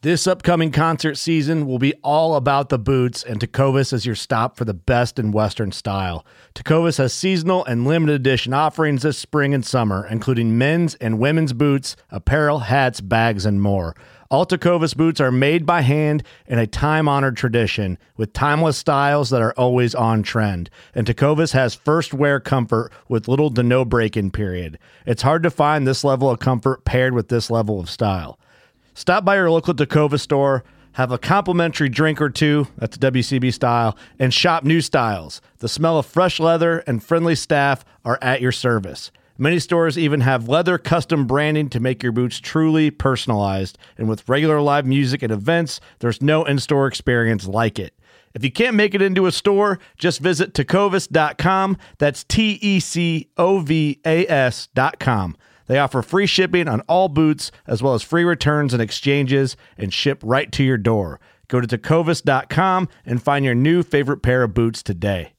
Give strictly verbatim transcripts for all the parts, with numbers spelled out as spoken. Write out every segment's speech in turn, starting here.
This upcoming concert season will be all about the boots, and Tecovas is your stop for the best in Western style. Tecovas has seasonal and limited edition offerings this spring and summer, including men's and women's boots, apparel, hats, bags, and more. All Tecovas boots are made by hand in a time-honored tradition with timeless styles that are always on trend. And Tecovas has first wear comfort with little to no break-in period. It's hard to find this level of comfort paired with this level of style. Stop by your local Tecovas store, have a complimentary drink or two, that's W C B style, and shop new styles. The smell of fresh leather and friendly staff are at your service. Many stores even have leather custom branding to make your boots truly personalized. And with regular live music and events, there's no in-store experience like it. If you can't make it into a store, just visit tecovas dot com. That's T E C O V A S dot com. They offer free shipping on all boots, as well as free returns and exchanges, and ship right to your door. Go to tecovas dot com and find your new favorite pair of boots today.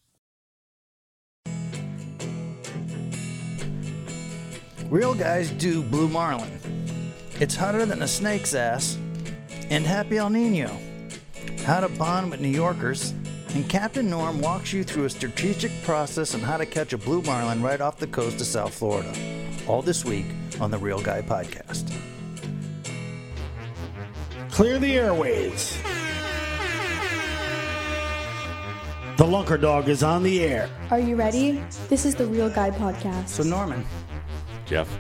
Real guys do Blue Marlin. It's hotter than a snake's ass. And Happy El Nino. How to bond with New Yorkers. And Captain Norm walks you through a strategic process on how to catch a blue marlin right off the coast of South Florida. All this week on the Real Guy Podcast. Clear the airways. The Lunker Dog is on the air. Are you ready? This is the Real Guy Podcast. So Norman. Jeff.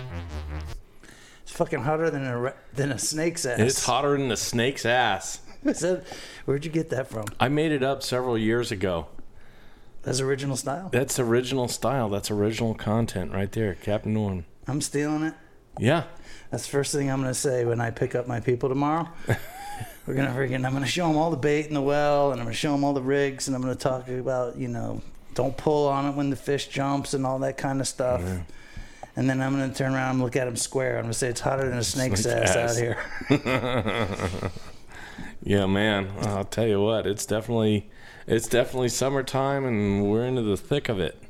It's fucking hotter than a, than a snake's ass. It's hotter than a snake's ass. That, where'd you get that from? I made it up several years ago. That's original style? That's original style. That's original content right there. Captain Norm. I'm stealing it. Yeah. That's the first thing I'm going to say when I pick up my people tomorrow. We're going to freaking, I'm going to show them all the bait in the well, and I'm going to show them all the rigs, and I'm going to talk about, you know, don't pull on it when the fish jumps and all that kind of stuff. Yeah. And then I'm going to turn around and look at him square. I'm going to say it's hotter than a snake's Snake ass, ass out here. Yeah, man. I'll tell you what. It's definitely, it's definitely summertime, and we're into the thick of it.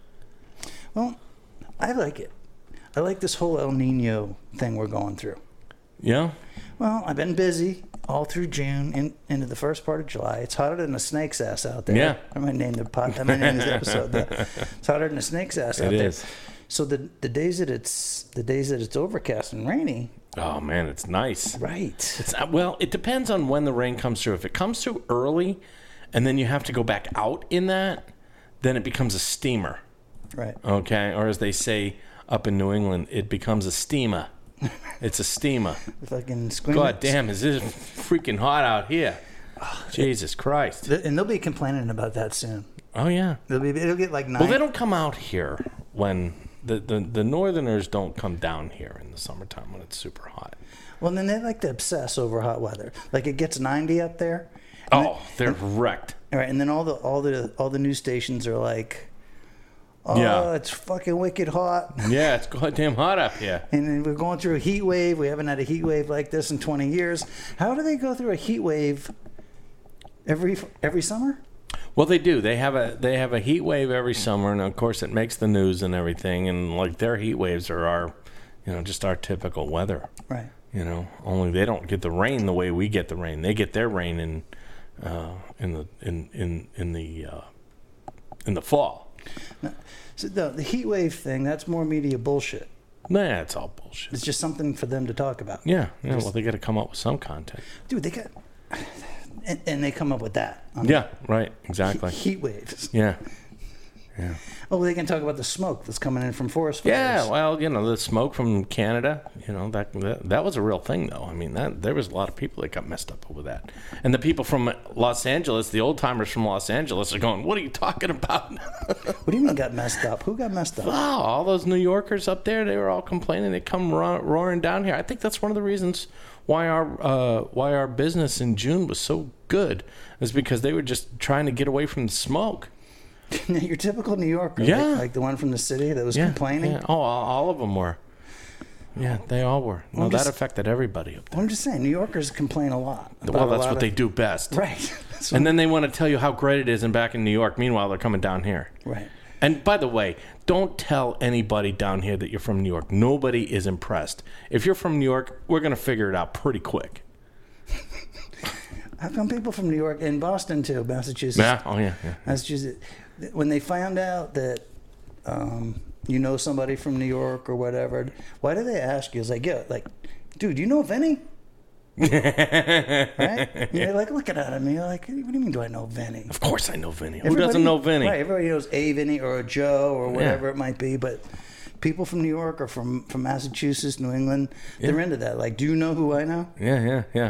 Well, I like it. I like this whole El Nino thing we're going through. Yeah? Well, I've been busy all through June in, into the first part of July. It's hotter than a snake's ass out there. Yeah. I might name the pod, I might name this episode that. It's hotter than a snake's ass out it there. It is. So the the days that it's the days that it's overcast and rainy. Oh man, it's nice. Right. It's well, it depends on when the rain comes through. If it comes through early, and then you have to go back out in that, then it becomes a steamer. Right. Okay. Or as they say up in New England, it becomes a steamer. It's a steamer. Fucking scream. God damn, is this freaking hot out here? Oh, Jesus Christ. And they'll be complaining about that soon. Oh yeah. It'll be it'll get like nine. Well, they don't come out here when the, the the Northerners don't come down here in the summertime when it's super hot. Well, then they like to obsess over hot weather. Like it gets ninety up there. Oh, they're and, wrecked. All right, and then all the all the all the news stations are like, oh, yeah. It's fucking wicked hot. Yeah, it's goddamn hot up here. And then we're going through a heat wave. We haven't had a heat wave like this in twenty years. How do they go through a heat wave every every summer? Well, they do. They have a they have a heat wave every summer, and of course, it makes the news and everything. And like their heat waves are our, you know, just our typical weather. Right. You know, only they don't get the rain the way we get the rain. They get their rain in, uh, in the in in in the uh, in the fall. No, so the the heat wave thing, that's more media bullshit. Nah, it's all bullshit. It's just something for them to talk about. Yeah. Yeah. Well, they got to come up with some content. Dude, they got. And, and they come up with that. Yeah, right, exactly. Heat waves. Yeah, yeah. Oh, they can talk about the smoke that's coming in from forest fires. Yeah, well, you know, the smoke from Canada, you know, that that, that was a real thing, though. I mean, that there was a lot of people that got messed up with that. And the people from Los Angeles, the old-timers from Los Angeles are going, what are you talking about? What do you mean got messed up? Who got messed up? Wow, all those New Yorkers up there, they were all complaining. They come ro- roaring down here. I think that's one of the reasons why our uh, why our business in June was so good, is because they were just trying to get away from the smoke. Your typical New Yorker, yeah, like, like the one from the city that was yeah, complaining. Yeah. Oh, all of them were. Yeah, they all were. No, just, that affected everybody up there. I'm just saying, New Yorkers complain a lot. Well, that's what of, they do best. Right. And then they want to tell you how great it is and back in New York. Meanwhile, they're coming down here. Right. And by the way, don't tell anybody down here that you're from New York. Nobody is impressed. If you're from New York, we're going to figure it out pretty quick. How come people from New York and Boston too, Massachusetts? Yeah. Oh yeah. Yeah. Massachusetts, when they found out that um, you know somebody from New York or whatever, why do they ask you? It's like, yeah, like, dude, you know Vinny? Right? And you're like looking at him, and you're like, what do you mean? Do I know Vinny? Of course I know Vinny. Who Everybody- doesn't know Vinny? Right, everybody knows a Vinny or a Joe or whatever Yeah. it might be, but people from New York or from, from Massachusetts, New England, they're into that. Like, do you know who I know? Yeah. Yeah. Yeah.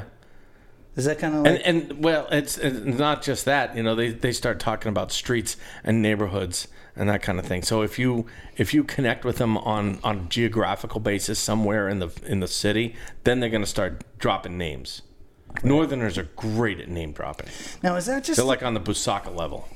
Is that kind of like... And, and well, it's, it's not just that. You know, they, they start talking about streets and neighborhoods and that kind of thing. So if you if you connect with them on, on a geographical basis somewhere in the in the city, then they're going to start dropping names. Northerners are great at name dropping. now, is that just... They're like on the Busaka level.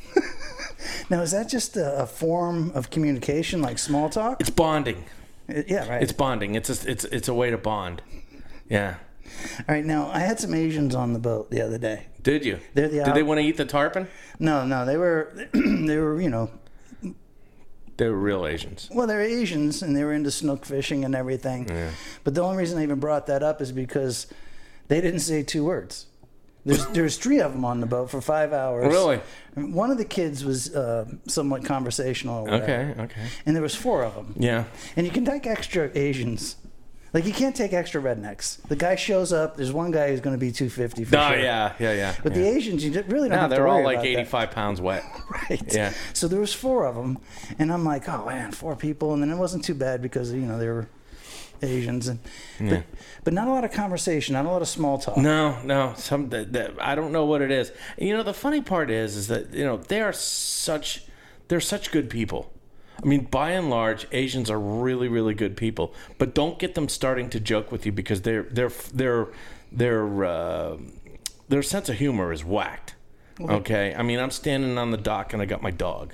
Now, is that just a, a form of communication, like small talk? It's bonding. It- yeah, right. It's bonding. It's a, it's it's a way to bond. Yeah. All right, now, I had some Asians on the boat the other day. Did you? They're the Did they out- want to eat the tarpon? No, no, they were, they were, you know, They were real Asians. well, they're Asians, and they were into snook fishing and everything. Yeah. But the only reason I even brought that up is because they didn't say two words. There's there's three of them on the boat for five hours. Really? One of the kids was uh, somewhat conversational. Or whatever. Okay. Okay. And there was four of them. Yeah. And you can take extra Asians. Like, you can't take extra rednecks. The guy shows up. There's one guy who's going to be two fifty for Oh sure. yeah. Yeah. Yeah. But yeah. the Asians, you really don't No, have to they're worry all like about that. eighty-five pounds wet. Right. Yeah. So there was four of them, and I'm like, oh man, four people, and then it wasn't too bad because you know they were Asians, and Yeah. but, but not a lot of conversation, not a lot of small talk. No, no. Some that, that, I don't know what it is. You know, the funny part is, is that you know they are such, they're such good people. I mean, by and large, Asians are really, really good people. But don't get them starting to joke with you because their their their their uh, their sense of humor is whacked. Okay, I mean, I'm standing on the dock and I got my dog,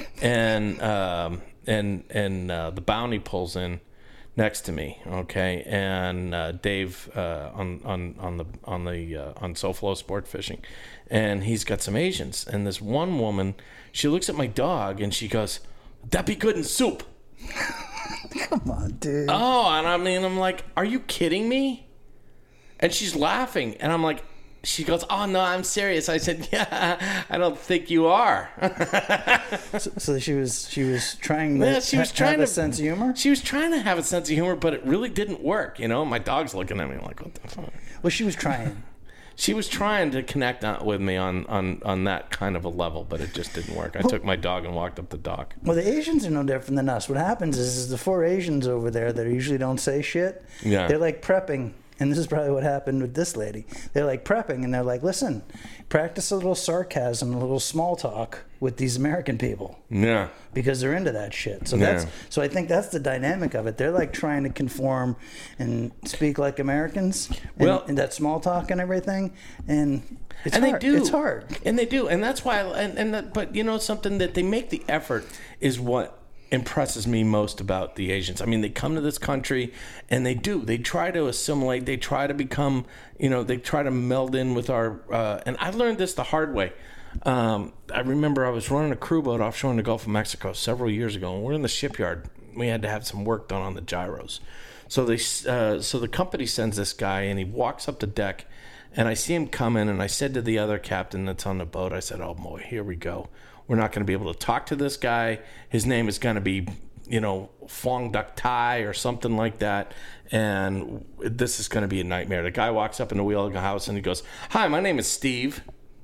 and um, and and uh, the bounty pulls in next to me. Okay, and uh, Dave uh, on on on the on the uh, on SoFlo Sport Fishing, and he's got some Asians. And this one woman, she looks at my dog and she goes, "That'd be good in soup." Come on, dude. Oh, and I mean, I'm like, are you kidding me? And she's laughing, and I'm like, she goes, "Oh no, I'm serious." I said, "Yeah, I don't think you are." So, so she was she was trying to Yeah, she was ha- trying have to a sense of humor. She was trying to have a sense of humor, but it really didn't work. You know, my dog's looking at me like, "What the fuck?" Well, she was trying. She was trying to connect on, with me on, on, on that kind of a level, but it just didn't work. I took my dog and walked up the dock. Well, the Asians are no different than us. What happens is, is the four Asians over there that usually don't say shit. Yeah. They're like prepping. And this is probably what happened with this lady. They're like prepping, and they're like, listen, practice a little sarcasm, a little small talk with these American people Yeah. because they're into that shit. So Yeah. that's so I think that's the dynamic of it. They're like trying to conform and speak like Americans, and, Well- and that small talk and everything. And it's and hard. they do. It's hard. And they do. And that's why, and, and that, but you know, something that they make the effort is what impresses me most about the Asians. I mean, they come to this country and they do. They try to assimilate. They try to become, you know, they try to meld in with our, uh, and I learned this the hard way. Um, I remember I was running a crew boat offshore in the Gulf of Mexico several years ago, and we're in the shipyard. We had to have some work done on the gyros. So they, uh, so the company sends this guy, and he walks up the deck, and I see him come in, and I said to the other captain that's on the boat, I said, "Oh boy, here we go. We're not going to be able to talk to this guy. His name is going to be, you know, Fong Duck Tai or something like that. And this is going to be a nightmare." The guy walks up in the wheel of the house and he goes, "Hi, my name is Steve."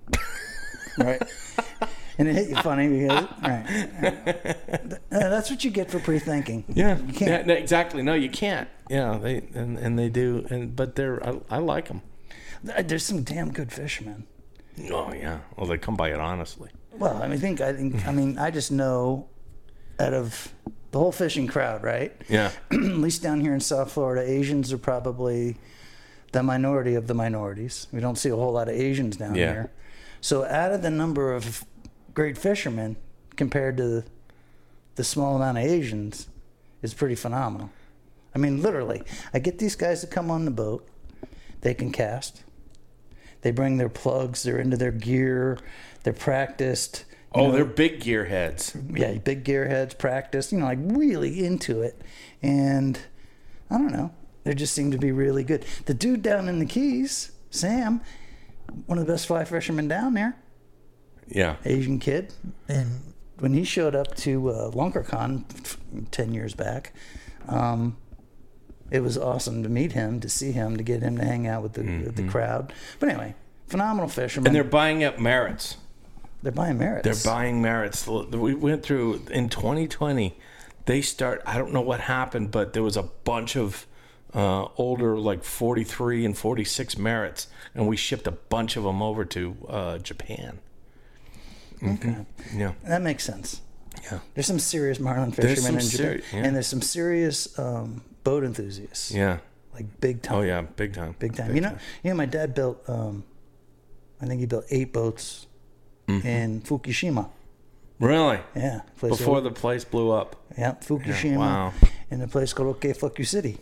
Right. And it hit you funny because, right. Uh, that's what you get for pre-thinking. Yeah, You can't. Yeah, exactly. No, you can't. Yeah, they and, and they do, and but they're I, I like them. There's some damn good fishermen. Oh yeah. Well, they come by it honestly. Well, I mean, think I think I mean I just know out of the whole fishing crowd, right? Yeah. At least down here in South Florida, Asians are probably the minority of the minorities. We don't see a whole lot of Asians down Yeah. here. So out of the number of great fishermen compared to the small amount of Asians, is pretty phenomenal. I mean, literally, I get these guys to come on the boat. They can cast. They bring their plugs. They're into their gear. They're practiced. you Oh, know, they're big gearheads. yeah, big gearheads, practice, you know, like really into it. And I don't know, they just seem to be really good. The dude down in the Keys, Sam, one of the best fly fishermen down there, Yeah. Asian kid. And when he showed up to uh, LunkerCon ten years back, um, it was awesome to meet him, to see him, to get him to hang out with the, mm-hmm. with the crowd. But anyway, phenomenal fisherman. And they're buying up Merritts. They're buying Merritts. They're buying Merritts. We went through, in twenty twenty, they start, I don't know what happened, but there was a bunch of uh, older, like forty-three and forty-six Merritts, and we shipped a bunch of them over to uh, Japan. Mm-hmm. Okay. Yeah. That makes sense. Yeah. There's some serious marlin There's fishermen in some Japan. seri- yeah. And there's some serious um, boat enthusiasts. Yeah. Like big time. Oh, yeah. Big time. Big time. Big you know, time. you know, my dad built, um, I think he built eight boats Mm-hmm. in Fukushima. Really? Yeah. Place Before called, the place blew up. yeah, Fukushima. Yeah, wow. In a place called Okay Fuck You City.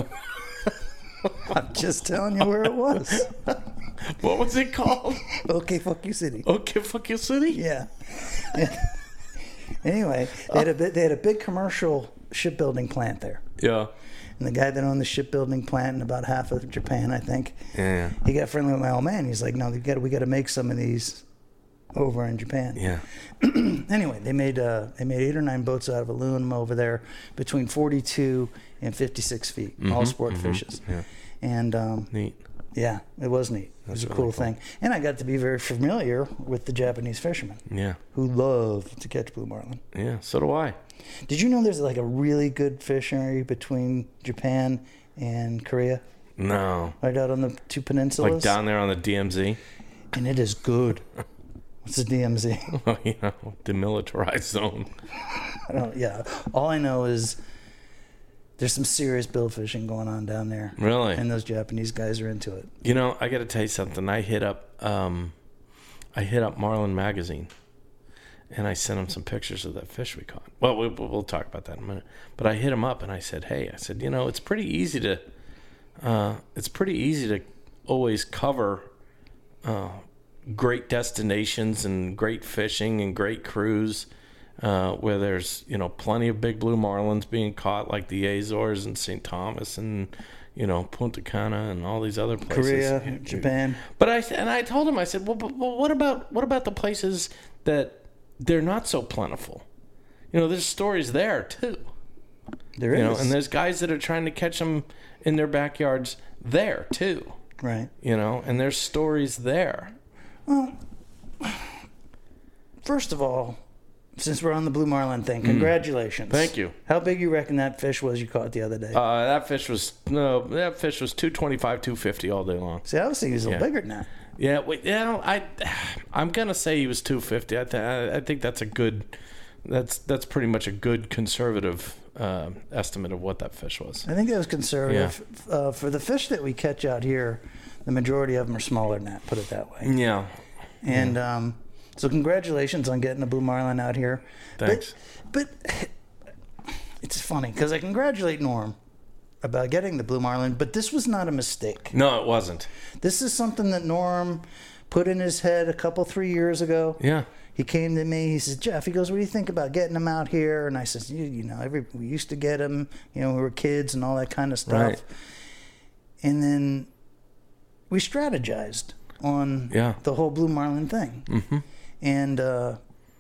I'm just telling you where it was. What was it called? Okay Fuck You City. Okay, fuck your city? Yeah. Anyway, they had a bit, they had a big commercial shipbuilding plant there. Yeah. And the guy that owned the shipbuilding plant in about half of Japan, I think, Yeah. he got friendly with my old man. He's like, "No, we got we got to make some of these over in Japan." Yeah. Anyway, they made uh, they made eight or nine boats out of aluminum over there, between forty-two and fifty-six feet, all sport fishes. Yeah. And um, Neat. yeah, it was neat. It was a really cool, cool. thing, and I got to be very familiar with the Japanese fishermen Yeah. who love to catch blue marlin. Yeah. So do I. Did you know there's like a really good fishery between Japan and Korea, No. right out on the two peninsulas? Like down there on the D M Z? And it is good. What's the D M Z? Oh, you know, demilitarized zone. I don't. Yeah. All I know is there's some serious bill fishing going on down there, Really? and those Japanese guys are into it. You know, I got to tell you something. I hit up, um, I hit up Marlin Magazine, and I sent him some pictures of that fish we caught. Well, we, we'll talk about that in a minute. But I hit him up and I said, "Hey, I said, you know, it's pretty easy to, uh, it's pretty easy to always cover uh, great destinations and great fishing and great cruise." Uh, where there's, you know, plenty of big blue marlins being caught, like the Azores and Saint Thomas and, you know, Punta Cana and all these other places. Korea, Japan. But I and I told him, I said, well, but, well, what about what about the places that they're not so plentiful? You know, there's stories there too. There is. You know, and there's guys that are trying to catch them in their backyards there too. Right. You know, and there's stories there. Well, first of all, since we're on the blue marlin thing, congratulations. Thank you. How big you reckon that fish was you caught the other day? Uh, that fish was no, that fish was two twenty-five, two fifty all day long. See, I was thinking he was a little yeah. bigger than that. Yeah, wait, you know, I, I'm gonna say he was two fifty. I, th- I think that's a good, that's that's pretty much a good conservative uh, estimate of what that fish was. I think that was conservative. Uh, for the fish that we catch out here, the majority of them are smaller than that, put it that way. Yeah. And um, so congratulations on getting a blue marlin out here. Thanks. But, but it's funny because I congratulate Norm about getting the blue marlin, but this was not a mistake. No, it wasn't. This is something that Norm put in his head a couple, three years ago. Yeah. He came to me. He says, "Jeff," he goes, "what do you think about getting them out here?" And I says, "You, you know, every we used to get them. You know, we were kids and all that kind of stuff." Right. And then we strategized on Yeah. the whole blue marlin thing. Mm-hmm. And uh,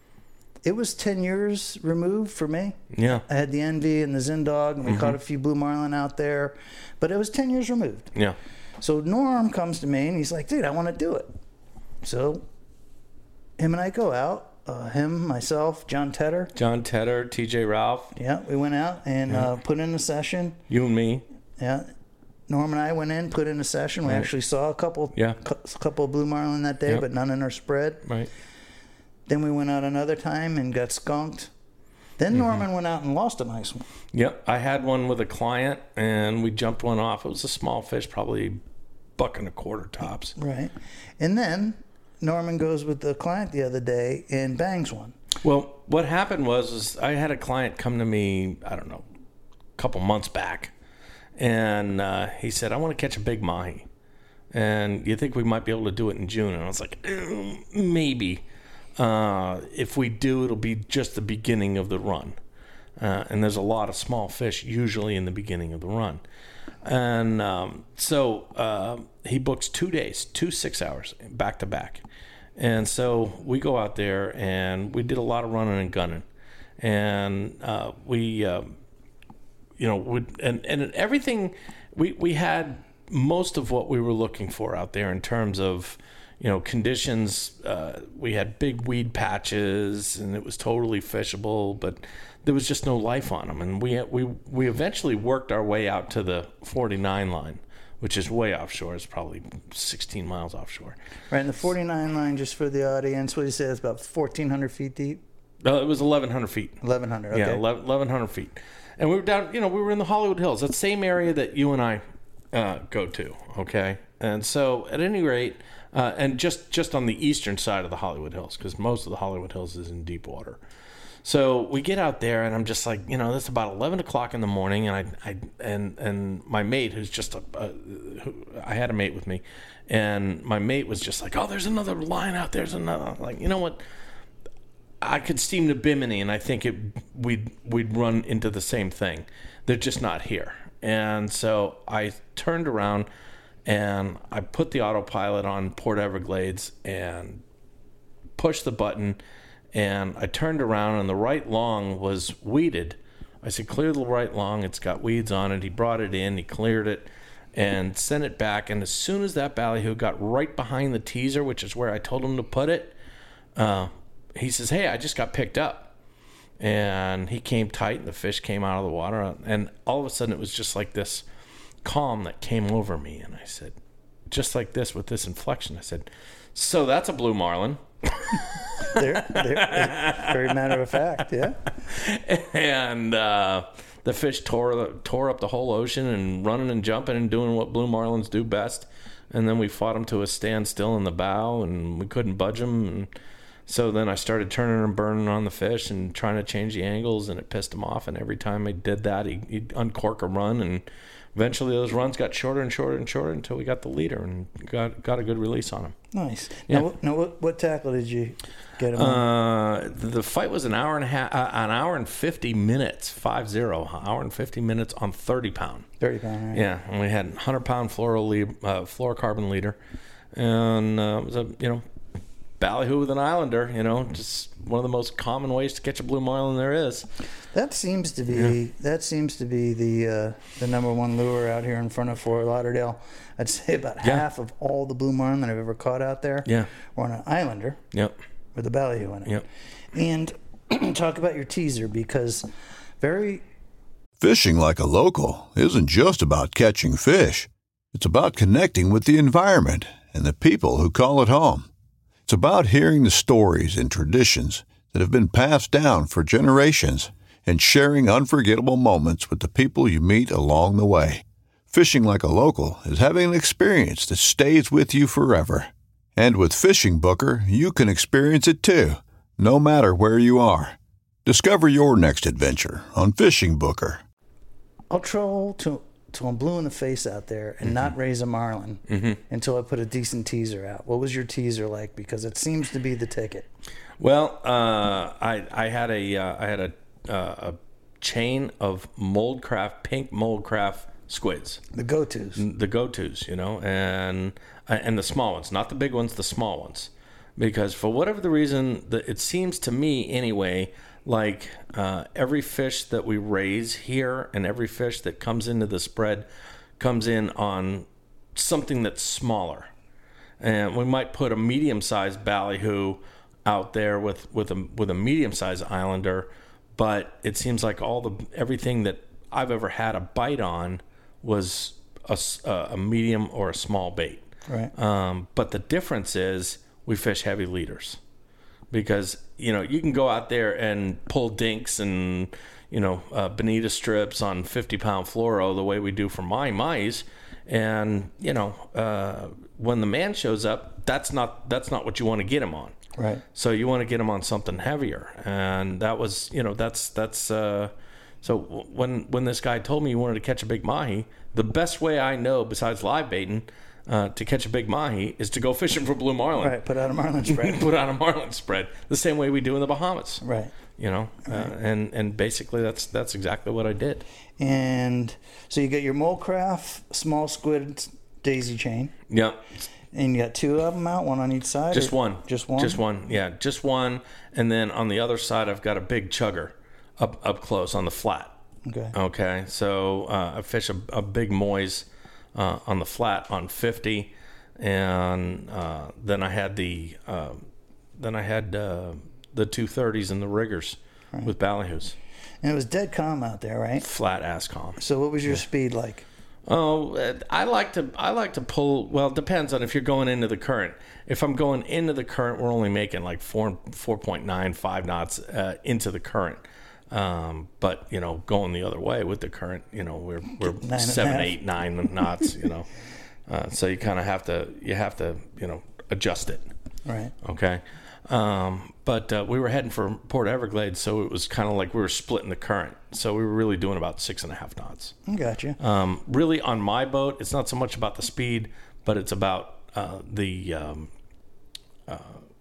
it was ten years removed for me. Yeah. I had the Envy and the Zindog, and we Mm-hmm. caught a few blue marlin out there, but it was ten years removed. Yeah. So Norm comes to me and he's like, "Dude, I want to do it." So him and I go out. Uh, him, myself, John Tedder. John Tedder, T J Ralph, Yeah, we went out and Yeah. uh, put in a session. you and me. Yeah, Norm and I went in, put in a session. We Right. actually saw a couple, Yeah. cou- couple of blue marlin that day, Yep. but none in our spread. Right. Then we went out another time and got skunked. Then Mm-hmm. Norman went out and lost a nice one. Yep. I had one with a client, and we jumped one off. It was a small fish, probably buck and a quarter tops. Right. And then Norman goes with the client the other day and bangs one. Well, what happened was, is I had a client come to me, I don't know, a couple months back, and uh, he said, "I want to catch a big mahi, and you think we might be able to do it in June?" And I was like, eh, maybe. Uh, if we do, it'll be just the beginning of the run. Uh, and there's a lot of small fish usually in the beginning of the run. And um, so uh, he books two days, two six hours back to back. And so we go out there and we did a lot of running and gunning. And uh, we, uh, you know, would, and, and everything, we, we had most of what we were looking for out there in terms of, you know, conditions. Uh, we had big weed patches and it was totally fishable, but there was just no life on them. And we we we eventually worked our way out to the forty-nine line, which is way offshore. It's probably sixteen miles offshore. Right, and the forty-nine line, just for the audience, what do you say, it's about fourteen hundred feet deep? No, it was eleven hundred feet. eleven hundred, okay. Yeah, eleven hundred feet. And we were down, you know, we were in the Hollywood Hills, that same area that you and I uh, go to, okay? And so, at any rate, uh, and just, just on the eastern side of the Hollywood Hills, because most of the Hollywood Hills is in deep water. So we get out there, and I'm just like, you know, it's about eleven o'clock in the morning, and I, I and and my mate, who's just a, a who, I had a mate with me, and my mate was just like, oh, there's another line out there's another. I'm like, you know what? I could steam to Bimini, and I think it we'd we'd run into the same thing. They're just not here, and so I turned around, and I put the autopilot on Port Everglades, and pushed the button. And I turned around, and the right long was weeded. I said, clear the right long. It's got weeds on it. He brought it in. He cleared it and sent it back. And as soon as that ballyhoo got right behind the teaser, which is where I told him to put it, uh, he says, hey, I just got picked up. And he came tight, and the fish came out of the water. And all of a sudden, it was just like this calm that came over me. And I said, just like this with this inflection, I said, so that's a blue marlin. They're, they're, very matter of fact, yeah. And uh, the fish tore tore up the whole ocean and running and jumping and doing what blue marlins do best. And then we fought them to a standstill in the bow, and we couldn't budge them. And so then I started turning and burning on the fish and trying to change the angles, and it pissed him off. And every time I did that, he, he'd uncork a run, and eventually those runs got shorter and shorter and shorter until we got the leader and got got a good release on him. Nice. Yeah. Now, now what, what tackle did you get him on? Uh, the fight was an hour and a half, uh, an hour and fifty minutes, five zero, hour and fifty minutes on thirty pound. thirty pound, right. Yeah, and we had one hundred pound fluoro lead, uh, fluorocarbon leader, and uh, it was a you know ballyhoo with an islander. You know, just one of the most common ways to catch a blue marlin there is. That seems to be Yeah. that seems to be the uh, the number one lure out here in front of Fort Lauderdale. I'd say about Yeah. half of all the blue marlin that I've ever caught out there Yeah. were on an islander Yep. with a ballyhoo in it. Yep. And talk about your teaser, because very Fishing like a local isn't just about catching fish. It's about connecting with the environment and the people who call it home. It's about hearing the stories and traditions that have been passed down for generations and sharing unforgettable moments with the people you meet along the way. Fishing like a local is having an experience that stays with you forever. And with Fishing Booker, you can experience it too, no matter where you are. Discover your next adventure on Fishing Booker. I'll troll to till I'm blue in the face out there and mm-hmm. not raise a marlin mm-hmm. until I put a decent teaser out. What was your teaser like? Because it seems to be the ticket. Well, uh, I I had a uh, I had a uh, a chain of Moldcraft pink Moldcraft squids. The go-tos. The go-tos, you know, and and the small ones, not the big ones, the small ones, because for whatever the reason, the, it seems to me anyway, like uh, every fish that we raise here and every fish that comes into the spread comes in on something that's smaller, and we might put a medium-sized ballyhoo out there with with a with a medium-sized islander, but it seems like all the everything that I've ever had a bite on was a, a medium or a small bait. Right. Um, but the difference is we fish heavy leaders, because you know you can go out there and pull dinks and you know uh, bonita strips on fifty pound fluoro the way we do for my mice, and you know uh, when the man shows up, that's not that's not what you want to get him on. Right. So you want to get him on something heavier, and that was you know that's that's. Uh, So when when this guy told me he wanted to catch a big mahi, the best way I know besides live baiting uh, to catch a big mahi is to go fishing for blue marlin. Right, put out a marlin spread. Put out a marlin spread, the same way we do in the Bahamas. Right. You know, uh, and and basically that's that's exactly what I did. And so you got your Molecraft small squid daisy chain. Yep. And you got two of them out, one on each side? Just or? one. Just one? Just one, yeah, just one. And then on the other side, I've got a big chugger up up close on the flat. Okay. Okay, so uh, I fish a, a big moise uh, on the flat on fifty, and uh, then I had the uh, then I had uh, the two thirties and the riggers right. with ballyhoos. And it was dead calm out there, right? Flat ass calm. So what was your yeah. speed like? Oh, I like to I like to pull. Well, it depends on if you're going into the current. If I'm going into the current, we're only making like four four point nine five knots uh, into the current. Um, but you know, going the other way with the current, you know, we're we're nine seven, eight, nine knots. You know, uh, so you kind of have to you have to you know adjust it. Right. Okay. Um, but uh, we were heading for Port Everglades, so it was kind of like we were splitting the current. So we were really doing about six and a half knots. Gotcha. Um, really, on my boat, it's not so much about the speed, but it's about uh, the um, uh,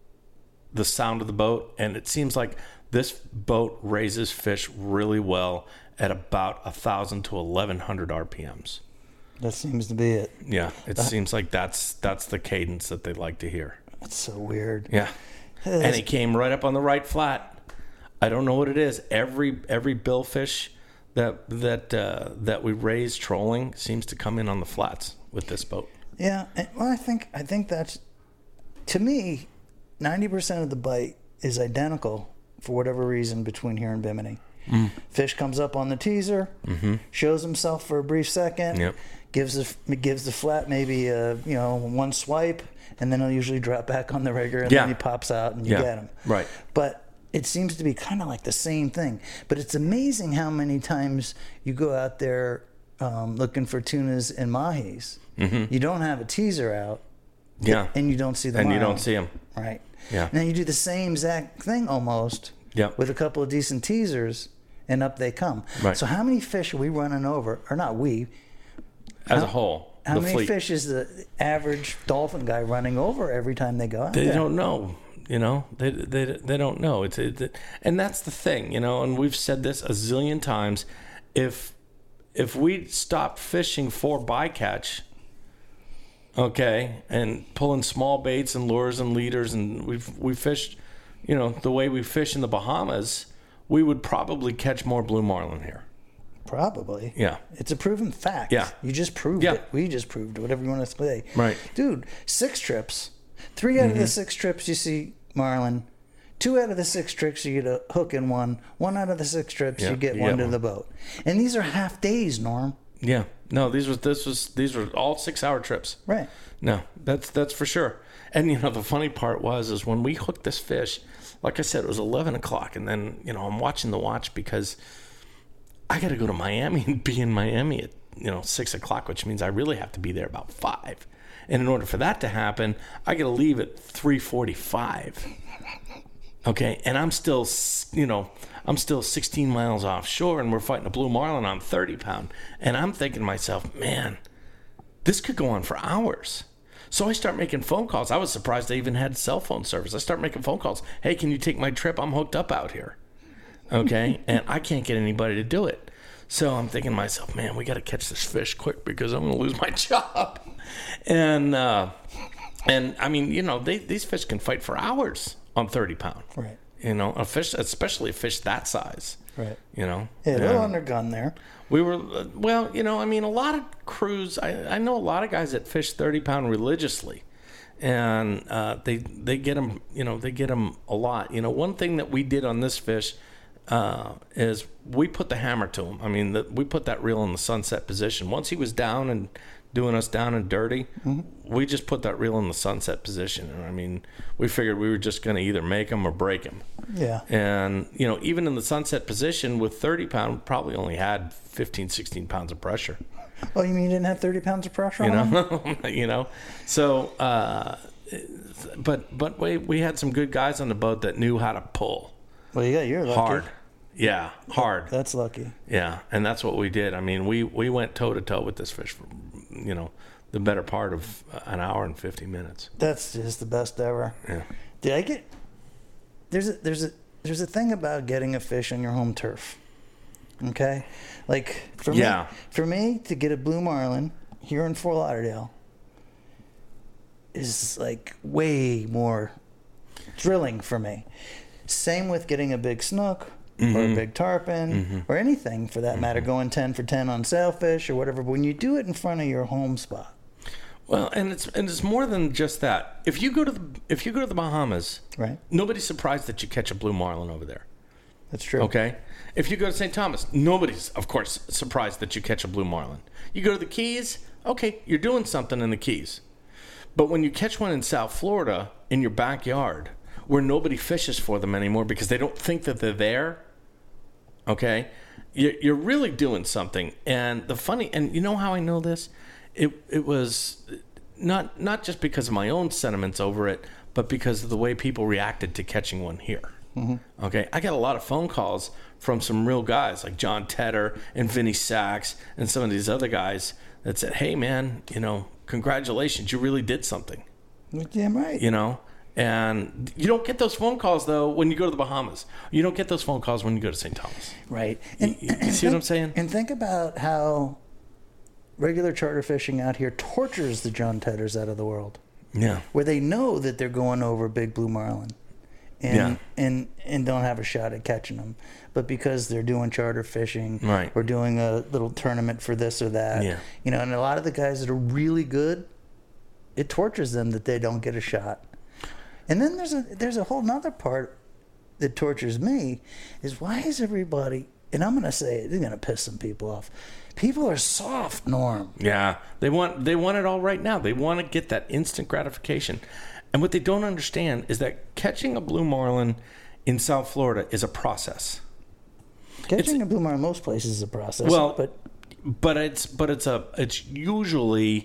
the sound of the boat. And it seems like this boat raises fish really well at about a thousand to eleven hundred R P Ms. That seems to be it. Yeah, it that, seems like that's that's the cadence that they like to hear. That's so weird. Yeah. And it came right up on the right flat. I don't know what it is. Every every billfish that that uh, that we raise trolling seems to come in on the flats with this boat. Yeah, well, I think I think that's, to me, ninety percent of the bite is identical for whatever reason between here and Bimini. Mm. Fish comes up on the teaser, mm-hmm. shows himself for a brief second, yep. gives the gives the flat maybe a, you know one swipe. And then he'll usually drop back on the rigger, and yeah. then he pops out, and you yeah. get him. Right. But it seems to be kind of like the same thing. But it's amazing how many times you go out there um, looking for tunas and mahis. Mm-hmm. You don't have a teaser out. Yeah. And you don't see them. And around. you don't see them. Right. Yeah. And then you do the same exact thing almost. Yeah. With a couple of decent teasers, and up they come. Right. So how many fish are we running over? Or not we. As how, a whole. How many fleet. fish is the average dolphin guy running over every time they go out They there? don't know, you know. They they they don't know. It's it, and that's the thing, you know. And we've said this a zillion times. If if we stopped fishing for bycatch, okay, and pulling small baits and lures and leaders, and we've we fished, you know, the way we fish in the Bahamas, we would probably catch more blue marlin here. Probably. Yeah. It's a proven fact. Yeah. You just proved yeah. it. We just proved it, whatever you want to say. Right. Dude, six trips. Three out mm-hmm. of the six trips you see marlin. Two out of the six trips you get a hook in one. One out of the six trips yeah, you get you one get to one. the boat. And these are half days, Norm. Yeah. No, these was this was these were all six hour trips. Right. No, that's that's for sure. And you know the funny part was is when we hooked this fish, like I said, it was eleven o'clock, and then you know I'm watching the watch because I got to go to Miami and be in Miami at you know six o'clock, which means I really have to be there about five. And in order for that to happen, I got to leave at three forty-five. Okay, and I'm still, you know, I'm still sixteen miles offshore, and we're fighting a blue marlin on thirty pound. And I'm thinking to myself, man, this could go on for hours. So I start making phone calls. I was surprised they even had cell phone service. I start making phone calls. Hey, can you take my trip? I'm hooked up out here. Okay, and I can't get anybody to do it. So I'm thinking to myself, man, we got to catch this fish quick because I'm going to lose my job. And uh, and I mean, you know, they, these fish can fight for hours on thirty pound. Right. You know, a fish, especially a fish that size. Right. You know. Yeah, they're on their gun there. We were well, you know, I mean, a lot of crews. I, I know a lot of guys that fish thirty pound religiously. And uh, they they get them, you know, they get them a lot. You know, one thing that we did on this fish uh, is we put the hammer to him. I mean, the, we put that reel in the sunset position. Once he was down and doing us down and dirty, mm-hmm. we just put that reel in the sunset position. And I mean, we figured we were just going to either make him or break him. Yeah. And, you know, even in the sunset position with thirty pound, probably only had fifteen, sixteen pounds of pressure. Oh, you mean you didn't have thirty pounds of pressure you on know? him? You know, so, uh, but, but we, we had some good guys on the boat that knew how to pull. Well, yeah, you're lucky. Hard. Yeah, hard. That's lucky. Yeah, and that's what we did. I mean, we, we went toe-to-toe with this fish for, you know, the better part of an hour and fifty minutes. That's just the best ever. Yeah. Did I get... There's a, there's a there's a thing about getting a fish on your home turf. Okay? Like, for Yeah. me, for me to get a blue marlin here in Fort Lauderdale is like way more thrilling for me. Same with getting a big snook Mm-hmm. or a big tarpon Mm-hmm. or anything for that matter, going ten for ten on sailfish or whatever. But when you do it in front of your home spot, Well, and it's and it's more than just that. If you go to the if you go to the Bahamas, right? nobody's surprised that you catch a blue marlin over there. That's true. Okay? If you go to Saint Thomas, nobody's, of course, surprised that you catch a blue marlin. You go to the Keys, okay, you're doing something in the Keys. But when you catch one in South Florida, in your backyard, where nobody fishes for them anymore because they don't think that they're there, okay, you- you're really doing something. And the funny, and you know how I know this? It it was not not just because of my own sentiments over it, but because of the way people reacted to catching one here. Mm-hmm. Okay, I got a lot of phone calls from some real guys like John Tedder and Vinny Sachs and some of these other guys that said, "Hey, man, you know, congratulations, you really did something." You're damn right. You know, and you don't get those phone calls though when you go to the Bahamas. You don't get those phone calls when you go to Saint Thomas. Right. And, You- you and see what think- I'm saying? And think about how regular charter fishing out here tortures the John Tedders out of the world, Yeah. where they know that they're going over big blue marlin, and Yeah. and and don't have a shot at catching them, but because they're doing charter fishing, Right. or doing a little tournament for this or that, Yeah. you know, and a lot of the guys that are really good, it tortures them that they don't get a shot. And then there's a there's a whole nother part that tortures me, is why is everybody, and I'm gonna say it, they're gonna piss some people off. People are soft, Norm. Yeah, they want they want it all right now. They want to get that instant gratification. And what they don't understand is that catching a blue marlin in South Florida is a process. Catching a blue marlin in most places is a process. Well, but but it's but it's a it's usually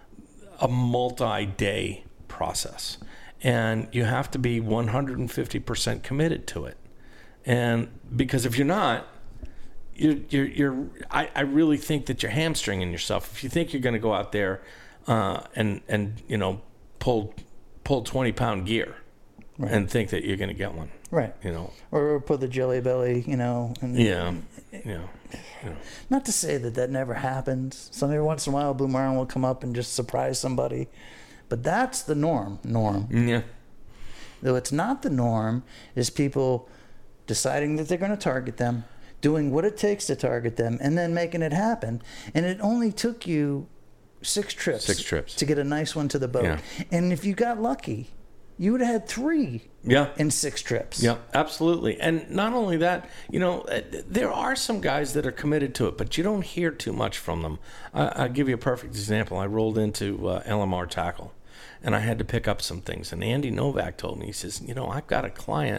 a multi-day process, and you have to be one hundred fifty percent committed to it. And because if you're not, you're you're, you're I, I really think that you're hamstringing yourself if you think you're going to go out there uh, and and you know pull pull twenty pound gear Right. and think that you're going to get one. right, You know. or, or put the jelly belly, you know. And, Yeah. Yeah. Not to say that that never happens. Some every once in a while, a blue marlin will come up and just surprise somebody, but that's the norm. Norm. Yeah. Though it's not the norm, is people deciding that they're going to target them, doing what it takes to target them, and then making it happen. And it only took you six trips, Six trips. to get a nice one to the boat. Yeah. And if you got lucky, you would have had three Yeah. in six trips. Yeah, absolutely. And not only that, you know, uh, there are some guys that are committed to it, but you don't hear too much from them. I, I'll give you a perfect example. I rolled into uh, L M R Tackle, and I had to pick up some things. And Andy Novak told me, he says, you know, I've got a client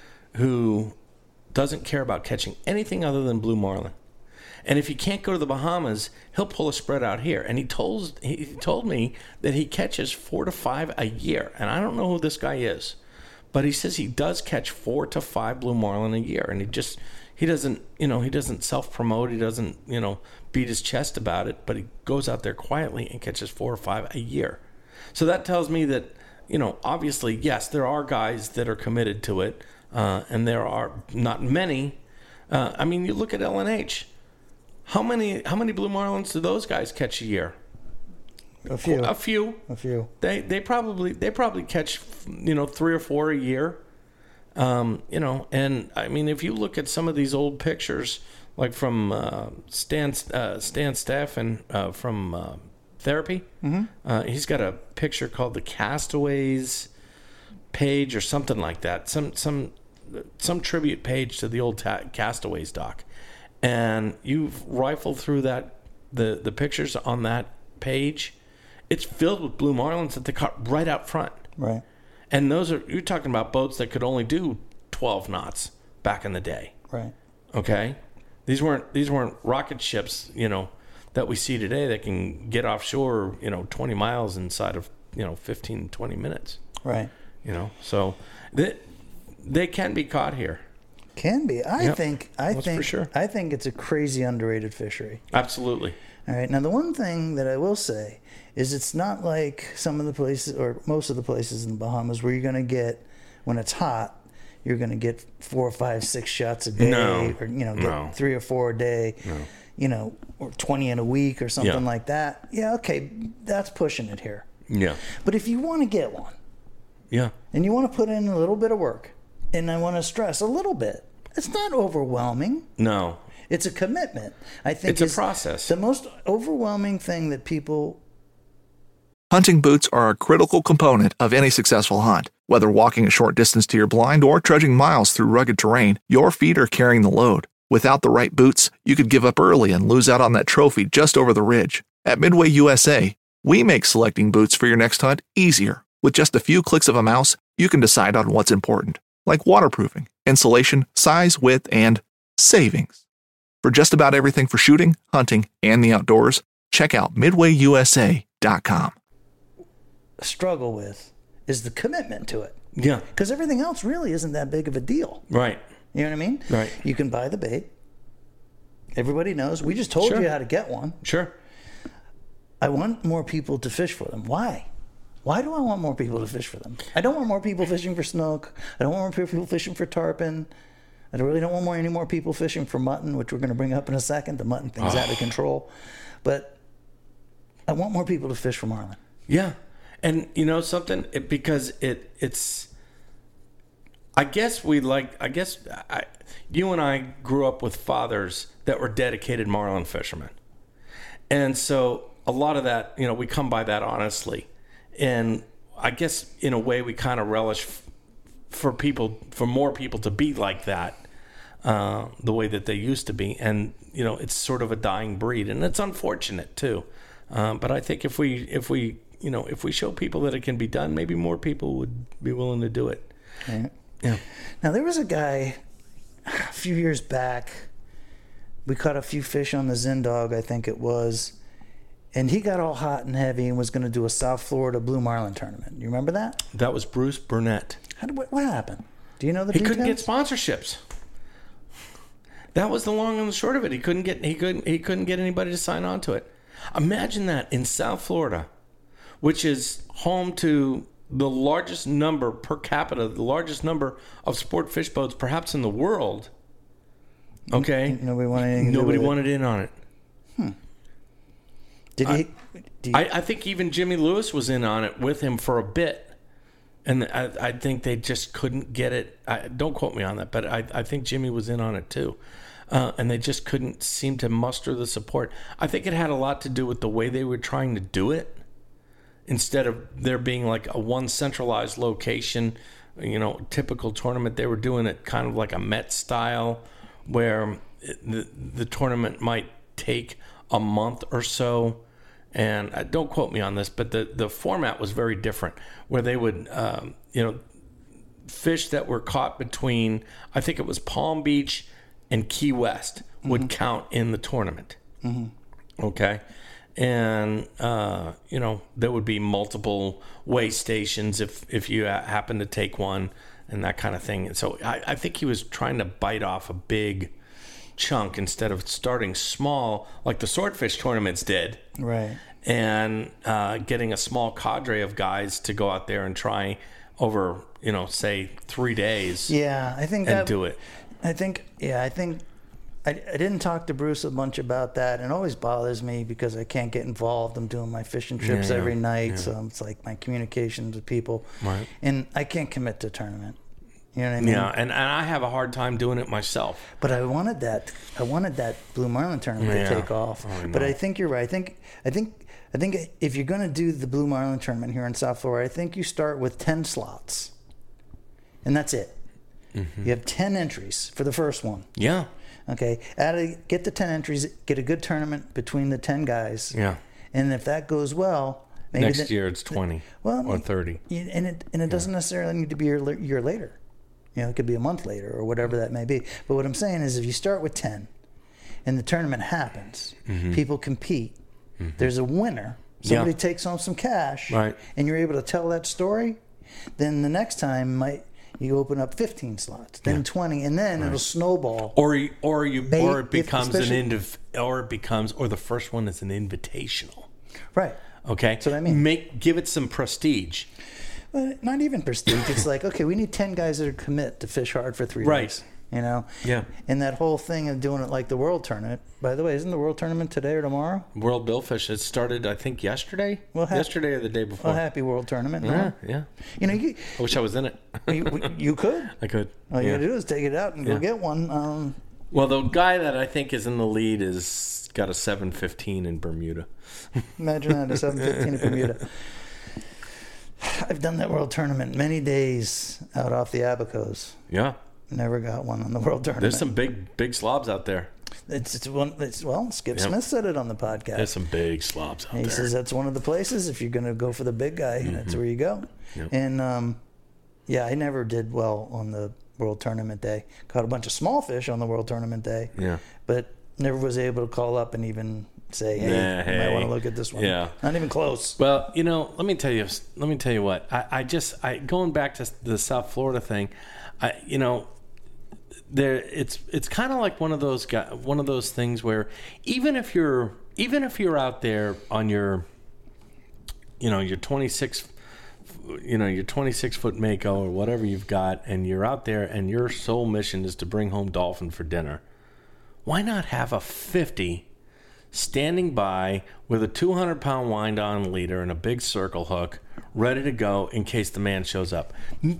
who doesn't care about catching anything other than blue marlin. And if he can't go to the Bahamas, he'll pull a spread out here. And he told he told me that he catches four to five a year. And I don't know who this guy is, but he says he does catch four to five blue marlin a year. And he just he doesn't you know he doesn't self promote. He doesn't you know beat his chest about it. But he goes out there quietly and catches four or five a year. So that tells me that you know obviously yes, there are guys that are committed to it, uh, and there are not many. Uh, I mean, you look at L N H. How many how many blue marlins do those guys catch a year? A few. A few. A few. They they probably they probably catch you know three or four a year. Um, you know, and I mean if you look at some of these old pictures, like from uh, Stan uh, Stan Staffen uh, from uh, Therapy, mm-hmm. uh, he's got a picture called the Castaways page or something like that. Some some some tribute page to the old ta- Castaways doc. And you rifle through that the, the pictures on that page, it's filled with blue marlins that they caught right out front. Right. And those are you're talking about boats that could only do twelve knots back in the day. Right. Okay? These weren't these weren't rocket ships, you know, that we see today that can get offshore, you know, twenty miles inside of, you know, fifteen, twenty minutes. Right. You know. So they they can be caught here. Can be. I Yep. think. I That's think. for sure. I think it's a crazy underrated fishery. Absolutely. All right. Now, the one thing that I will say is it's not like some of the places or most of the places in the Bahamas where you're going to get, when it's hot, you're going to get four or five, six shots a day, No. or you know, get No. three or four a day, No. you know, or twenty in a week or something Yeah. like that. Yeah, okay, that's pushing it here. Yeah. But if you want to get one, Yeah. and you want to put in a little bit of work, and I want to stress a little bit, it's not overwhelming. No. It's a commitment. I think It's a is process. The most overwhelming thing that people Hunting boots are a critical component of any successful hunt. Whether walking a short distance to your blind or trudging miles through rugged terrain, your feet are carrying the load. Without the right boots, you could give up early and lose out on that trophy just over the ridge. At Midway U S A, we make selecting boots for your next hunt easier. With just a few clicks of a mouse, you can decide on what's important, like waterproofing, insulation, size, width, and savings. For just about everything for shooting, hunting, and the outdoors, check out midway u s a dot com. struggle with is the commitment to it. Yeah. Because everything else really isn't that big of a deal. Right. You know what I mean? Right. You can buy the bait. Everybody knows. We just told Sure. you how to get one. Sure. I want more people to fish for them. Why? Why do I want more people to fish for them? I don't want more people fishing for snook. I don't want more people fishing for tarpon. I really don't want more any more people fishing for mutton, which we're going to bring up in a second. The mutton thing's Oh. out of control. But I want more people to fish for marlin. Yeah. And you know something? It, because it it's I guess we like I guess I, you and I grew up with fathers that were dedicated marlin fishermen. And so a lot of that, you know, we come by that honestly. And I guess in a way we kind of relish f- for people for more people to be like that. Uh, the way that they used to be, and you know, it's sort of a dying breed, and it's unfortunate too. Um, but I think if we, if we, you know, if we show people that it can be done, maybe more people would be willing to do it. Right? Yeah. Now, there was a guy a few years back. We caught a few fish on the Zindog, I think it was, and he got all hot and heavy and was going to do a South Florida blue marlin tournament. You remember that? That was Bruce Burnett. How did, what, what happened? Do you know the He details? couldn't get sponsorships. That was the long and the short of it. He couldn't get he couldn't he couldn't get anybody to sign on to it. Imagine that in South Florida, which is home to the largest number per capita, the largest number of sport fish boats perhaps in the world. Okay? Nobody wanted anything to do Nobody with it. wanted in on it. Did he? Do you, I, I think even Jimmy Lewis was in on it with him for a bit. And I, I think they just couldn't get it. I, don't quote me on that, but I, I think Jimmy was in on it too. Uh, and they just couldn't seem to muster the support. I think it had a lot to do with the way they were trying to do it. Instead of there being like a one centralized location, you know, typical tournament, they were doing it kind of like a Met style, where the, the tournament might take a month or so. And uh, don't quote me on this, but the, the format was very different, where they would, um, you know, fish that were caught between, I think it was Palm Beach and Key West would mm-hmm. count in the tournament. Mm-hmm. Okay. And, uh, you know, there would be multiple weigh stations if, if you happen to take one and that kind of thing. And so I, I think he was trying to bite off a big chunk instead of starting small like the swordfish tournaments did, right? And uh, getting a small cadre of guys to go out there and try over, you know, say three days. Yeah, I think and that, do it. I think, yeah, I think I, I didn't talk to Bruce a bunch about that, and it always bothers me because I can't get involved. I'm doing my fishing trips Yeah, yeah, every night, yeah. so it's like my communications with people, Right. and I can't commit to a tournament. You know what I mean? Yeah, and, and I have a hard time doing it myself. But I wanted that. I wanted that Blue Marlin tournament Yeah. to take off. I But know. I think you're right. I think. I think. I think if you're going to do the Blue Marlin tournament here in South Florida, I think you start with ten slots, and that's it. Mm-hmm. You have ten entries for the first one. Yeah. Okay. Add a, get the ten entries. Get a good tournament between the ten guys. Yeah. And if that goes well, maybe Next the, year it's twenty well, or thirty. You- And it and it doesn't necessarily need to be a year, year later. You know, it could be a month later or whatever that may be. But what I'm saying is, if you start with ten, and the tournament happens, Mm-hmm. people compete. There's a winner. Somebody Yeah. takes home some cash, Right. and you're able to tell that story. Then the next time, might you open up fifteen slots, then Yeah. twenty, and then it'll snowball. Or you- or you Bait, or it if- becomes especially- an indiv- or it becomes or the first one is an invitational. Right. Okay. That's what I mean. Make give it some prestige. But not even prestige. It's like, okay, we need ten guys that are commit to fish hard for three Right. days. You know? Yeah. And that whole thing of doing it like the World Tournament. By the way, isn't the World Tournament today or tomorrow? World Billfish. It started, I think, yesterday. Well, ha- yesterday or the day before. Well, happy World Tournament. yeah, No? yeah. You know, you, I wish I was in it. you, you could. I could. All you yeah. gotta do is take it out and Yeah. go get one. Um, Well, the guy that I think is in the lead is got a seven fifteen in Bermuda. imagine that, a seven fifteen in Bermuda. I've done that World Tournament many days out off the Abacos. Yeah. Never got one on the World Tournament. There's some big, big slobs out there. It's, it's one. It's, well, Skip Yep. Smith said it on the podcast. There's some big slobs out he there. says that's one of the places. If you're going to go for the big guy, that's where you go. Yep. And um, yeah, I never did well on the World Tournament day. Caught a bunch of small fish on the World Tournament day. Yeah. But never was able to call up and even say, "Hey, Nah, you might hey. want to look at this one." Yeah. Not even close. Well, you know, let me tell you. Let me tell you what. I, I just, I going back to the South Florida thing. I, you know, there, it's it's kind of like one of those guy, one of those things where even if you're, even if you're out there on your, you know, your twenty-six, you know, your twenty-six foot Mako or whatever you've got, and you're out there, and your sole mission is to bring home dolphin for dinner. Why not have a fifty? Standing by with a two hundred pound wind on leader and a big circle hook ready to go in case the man shows up.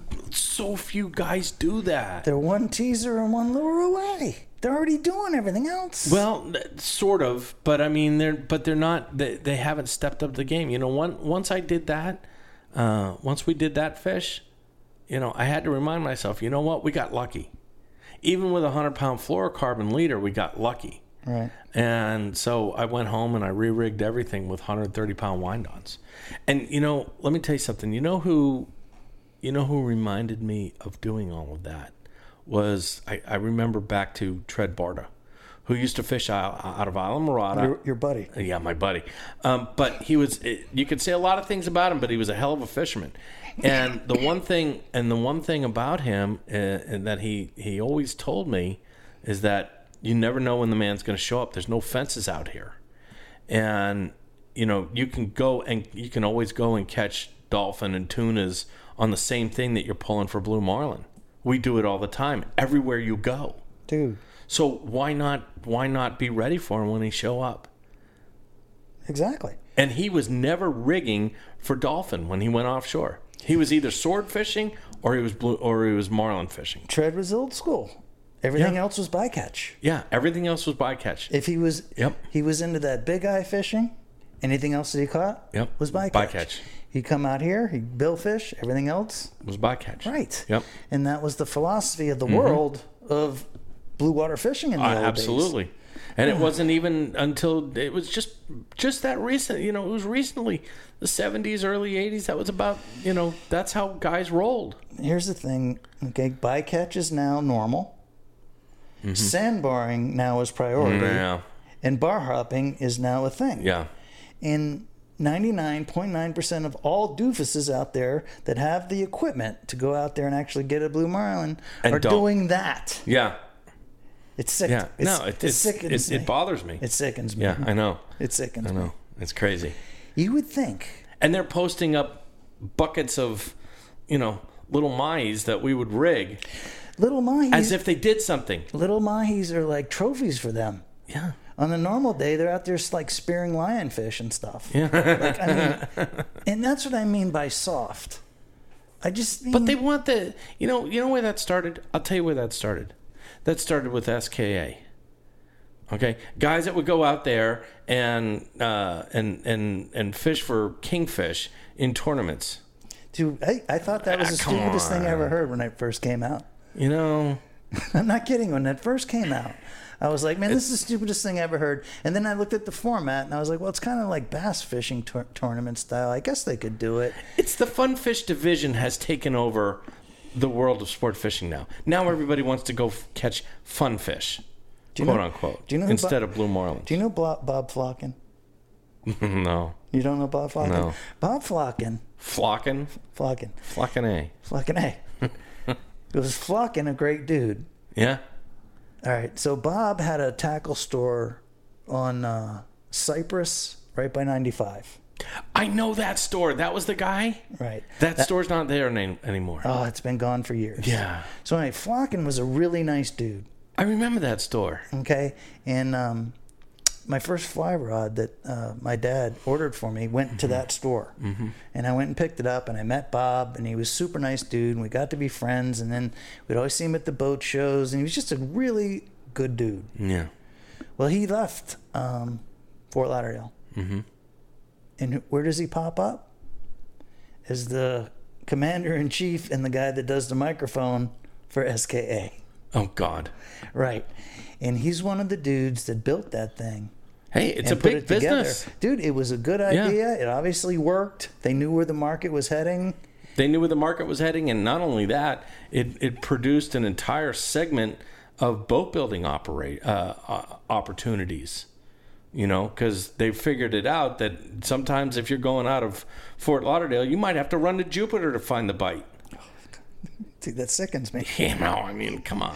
So few guys do that. They're one teaser and one lure away. They're already doing everything else. Well, sort of, but I mean, they're but they're not. They, they haven't stepped up the game. You know, one, once I did that, uh, once we did that fish, you know, I had to remind myself. You know what? We got lucky. Even with a hundred pound fluorocarbon leader, we got lucky. Right. And so I went home and I re-rigged everything with one hundred thirty pound wind-ons. And, you know, let me tell you something. You know who you know who reminded me of doing all of that was, I, I remember back to Tread Barta, who used to fish out, out of Isla Morada. Your, your buddy. Yeah, my buddy. Um, but he was, you could say a lot of things about him, but he was a hell of a fisherman. And the one thing, and the one thing about him, uh, and that he, he always told me, is that you never know when the man's going to show up. There's no fences out here. And, you know, you can go and you can always go and catch dolphin and tunas on the same thing that you're pulling for blue marlin. We do it all the time, everywhere you go. Dude. So why not, why not be ready for him when he show up? Exactly. And he was never rigging for dolphin when he went offshore. He was either sword fishing or he was blue, or he was marlin fishing. Tread was old school. Everything Yeah. else was bycatch. Yeah, everything else was bycatch. If he was Yep. he was into that big eye fishing, anything else that he caught Yep. was bycatch. Bycatch. He'd come out here, he'd bill fish, everything else. Was bycatch. Right. Yep. And that was the philosophy of the world of blue water fishing in the Uh, old absolutely. days. And it wasn't even until it was just just that recent, you know, it was recently the seventies, early eighties. That was about, you know, that's how guys rolled. Here's the thing, okay, bycatch is now normal. Sandbarring now is priority. Yeah. And bar hopping is now a thing. Yeah. And ninety-nine point nine percent of all doofuses out there that have the equipment to go out there and actually get a blue marlin And are don't. doing that. Yeah. It's sick. Yeah. It's, no, it, it it, sickens it, me. it bothers me. It sickens me. Yeah, I know. It sickens I me. know. It's crazy. You would think. And they're posting up buckets of, you know, little mice that we would rig Little mahis, as if they did something. little mahis are like trophies for them. Yeah. On a normal day, they're out there like spearing lionfish and stuff. Yeah. Like, I mean, and that's what I mean by soft. I just mean, But they want the, you know, you know where that started? I'll tell you where that started. That started with S K A. Okay, guys that would go out there and uh, and and and fish for kingfish in tournaments. dude, I, I thought that was the Ah, come stupidest thing I ever on. heard when it first came out. You know, I'm not kidding. When that first came out, I was like, man, this is the stupidest thing I ever heard. And then I looked at the format and I was like, well, it's kind of like bass fishing tour- tournament style. I guess they could do it. it's the fun fish division has taken over the world of sport fishing now. Now everybody wants to go f- catch fun fish, Do you quote know- unquote, do you know who instead Bob- of blue marlin. Do you know Bob, Bob Flockin? No, You don't know Bob Flockin? No. Bob Flockin. flocking, Flockin. flocking a. Flockin A. It was Flockin, a great dude. Yeah, All right, so Bob had a tackle store on uh, Cypress, right by ninety-five. I know that store. That was the guy? Right. That, that store's not there any, anymore. Oh, it's been gone for years. Yeah. So anyway, Flocken was a really nice dude. I remember that store. Okay. And um, my first fly rod that uh, my dad ordered for me went mm-hmm. to that store. Mm-hmm. And I went and picked it up, and I met Bob, and he was a super nice dude, and we got to be friends. And then we'd always see him at the boat shows, and he was just a really good dude. Yeah. Well, he left um, Fort Lauderdale. Mm-hmm. And where does he pop up? As the commander-in-chief and the guy that does the microphone for S K A. Oh, God. Right. And he's one of the dudes that built that thing. Hey, it's a put big it business. Together. Dude, it was a good idea. Yeah. It obviously worked. They knew where the market was heading. They knew where the market was heading, and not only that, it, it produced an entire segment of boat building operate uh, uh, opportunities. You know, because they figured it out that sometimes if you're going out of Fort Lauderdale, you might have to run to Jupiter to find the bite. Dude, that sickens me. You know, I mean, come on.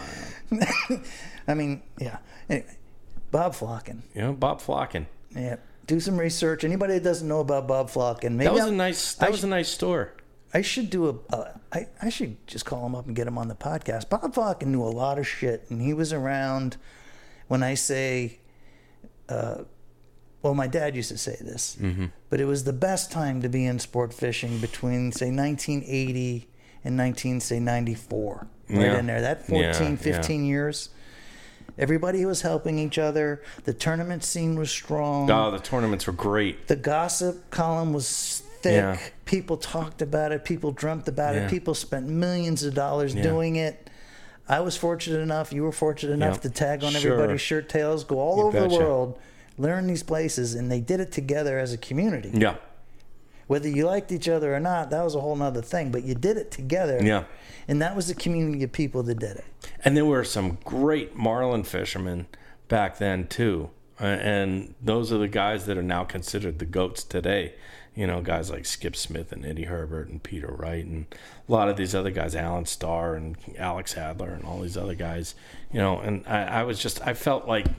I mean, yeah. Anyway, Bob Flocken. You know, Bob Flocken. Yeah. Do some research. Anybody that doesn't know about Bob Flocken, maybe that was I'll, a nice. That I was sh- a nice store. I should do a. Uh, I I should just call him up and get him on the podcast. Bob Flocken knew a lot of shit, and he was around. When I say. Uh, well, my dad used to say this, mm-hmm. but it was the best time to be in sport fishing between, say, nineteen eighty and nineteen, say, ninety-four. Right yeah. in there. That fourteen, yeah, fifteen yeah. years. Everybody was helping each other. The tournament scene was strong. Oh, the tournaments were great. The gossip column was thick. Yeah. People talked about it. People dreamt about yeah. it. People spent millions of dollars yeah. doing it. I was fortunate enough, you were fortunate enough yep. to tag on sure. everybody's shirt tails, go all you over betcha. the world, learn these places, and they did it together as a community. Yeah. Whether you liked each other or not, that was a whole nother thing, but you did it together. Yeah. And that was the community of people that did it. And there were some great marlin fishermen back then, too. Uh, and those are the guys that are now considered the GOATs today. You know, guys like Skip Smith and Eddie Herbert and Peter Wright and a lot of these other guys, Alan Starr and Alex Adler and all these other guys. You know, and I, I was just, I felt like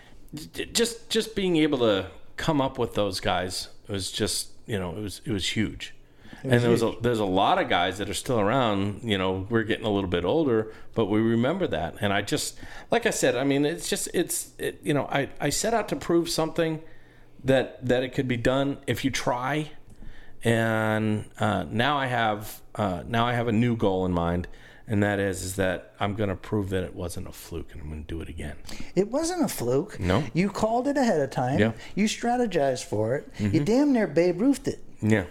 just just being able to come up with those guys was just, you know, it was it was huge. It was and there was a, there's a lot of guys that are still around. You know, we're getting a little bit older, but we remember that. And I just, like I said, I mean, it's just, it's, it, you know, I, I set out to prove something that that it could be done if you try. And uh, now I have uh, now I have a new goal in mind, and that is is that I'm going to prove that it wasn't a fluke, and I'm going to do it again. It wasn't a fluke. No. You called it ahead of time. Yeah. You strategized for it. Mm-hmm. You damn near Babe Ruthed it. Yeah.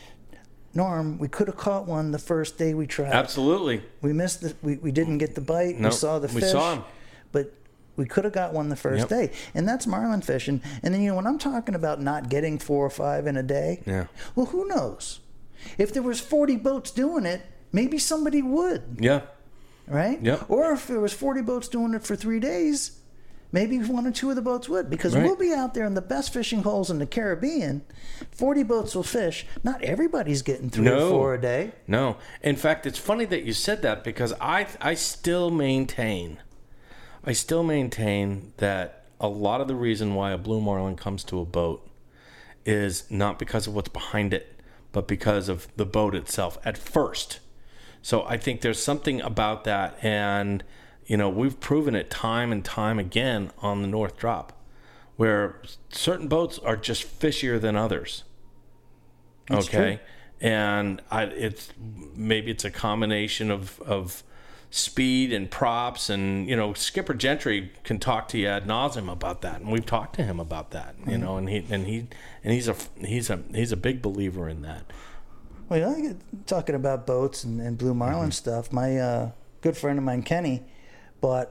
Norm, we could have caught one the first day we tried. Absolutely. We missed the. We, we didn't get the bite. Nope. We saw the fish. We saw him. But we could have got one the first Yep. day, and that's marlin fishing. And then, you know, when I'm talking about not getting four or five in a day, Yeah. well, who knows? If there was forty boats doing it, maybe somebody would, Yeah. right? Yep. Or if there was forty boats doing it for three days, maybe one or two of the boats would, because Right. we'll be out there in the best fishing holes in the Caribbean. forty boats will fish. Not everybody's getting three No. or four a day. No. In fact, it's funny that you said that because I I still maintain, I still maintain that a lot of the reason why a blue marlin comes to a boat is not because of what's behind it, but because of the boat itself at first. So I think there's something about that, and you know, we've proven it time and time again on the North Drop, where certain boats are just fishier than others. That's okay, true. And I, it's maybe it's a combination of of speed and props, and you know, Skipper Gentry can talk to you ad nauseum about that, and we've talked to him about that. You mm-hmm. know, and he and he and he's a he's a he's a big believer in that. Well, you know, I get talking about boats and, and blue marlin mm-hmm. stuff. My uh, good friend of mine, Kenny, bought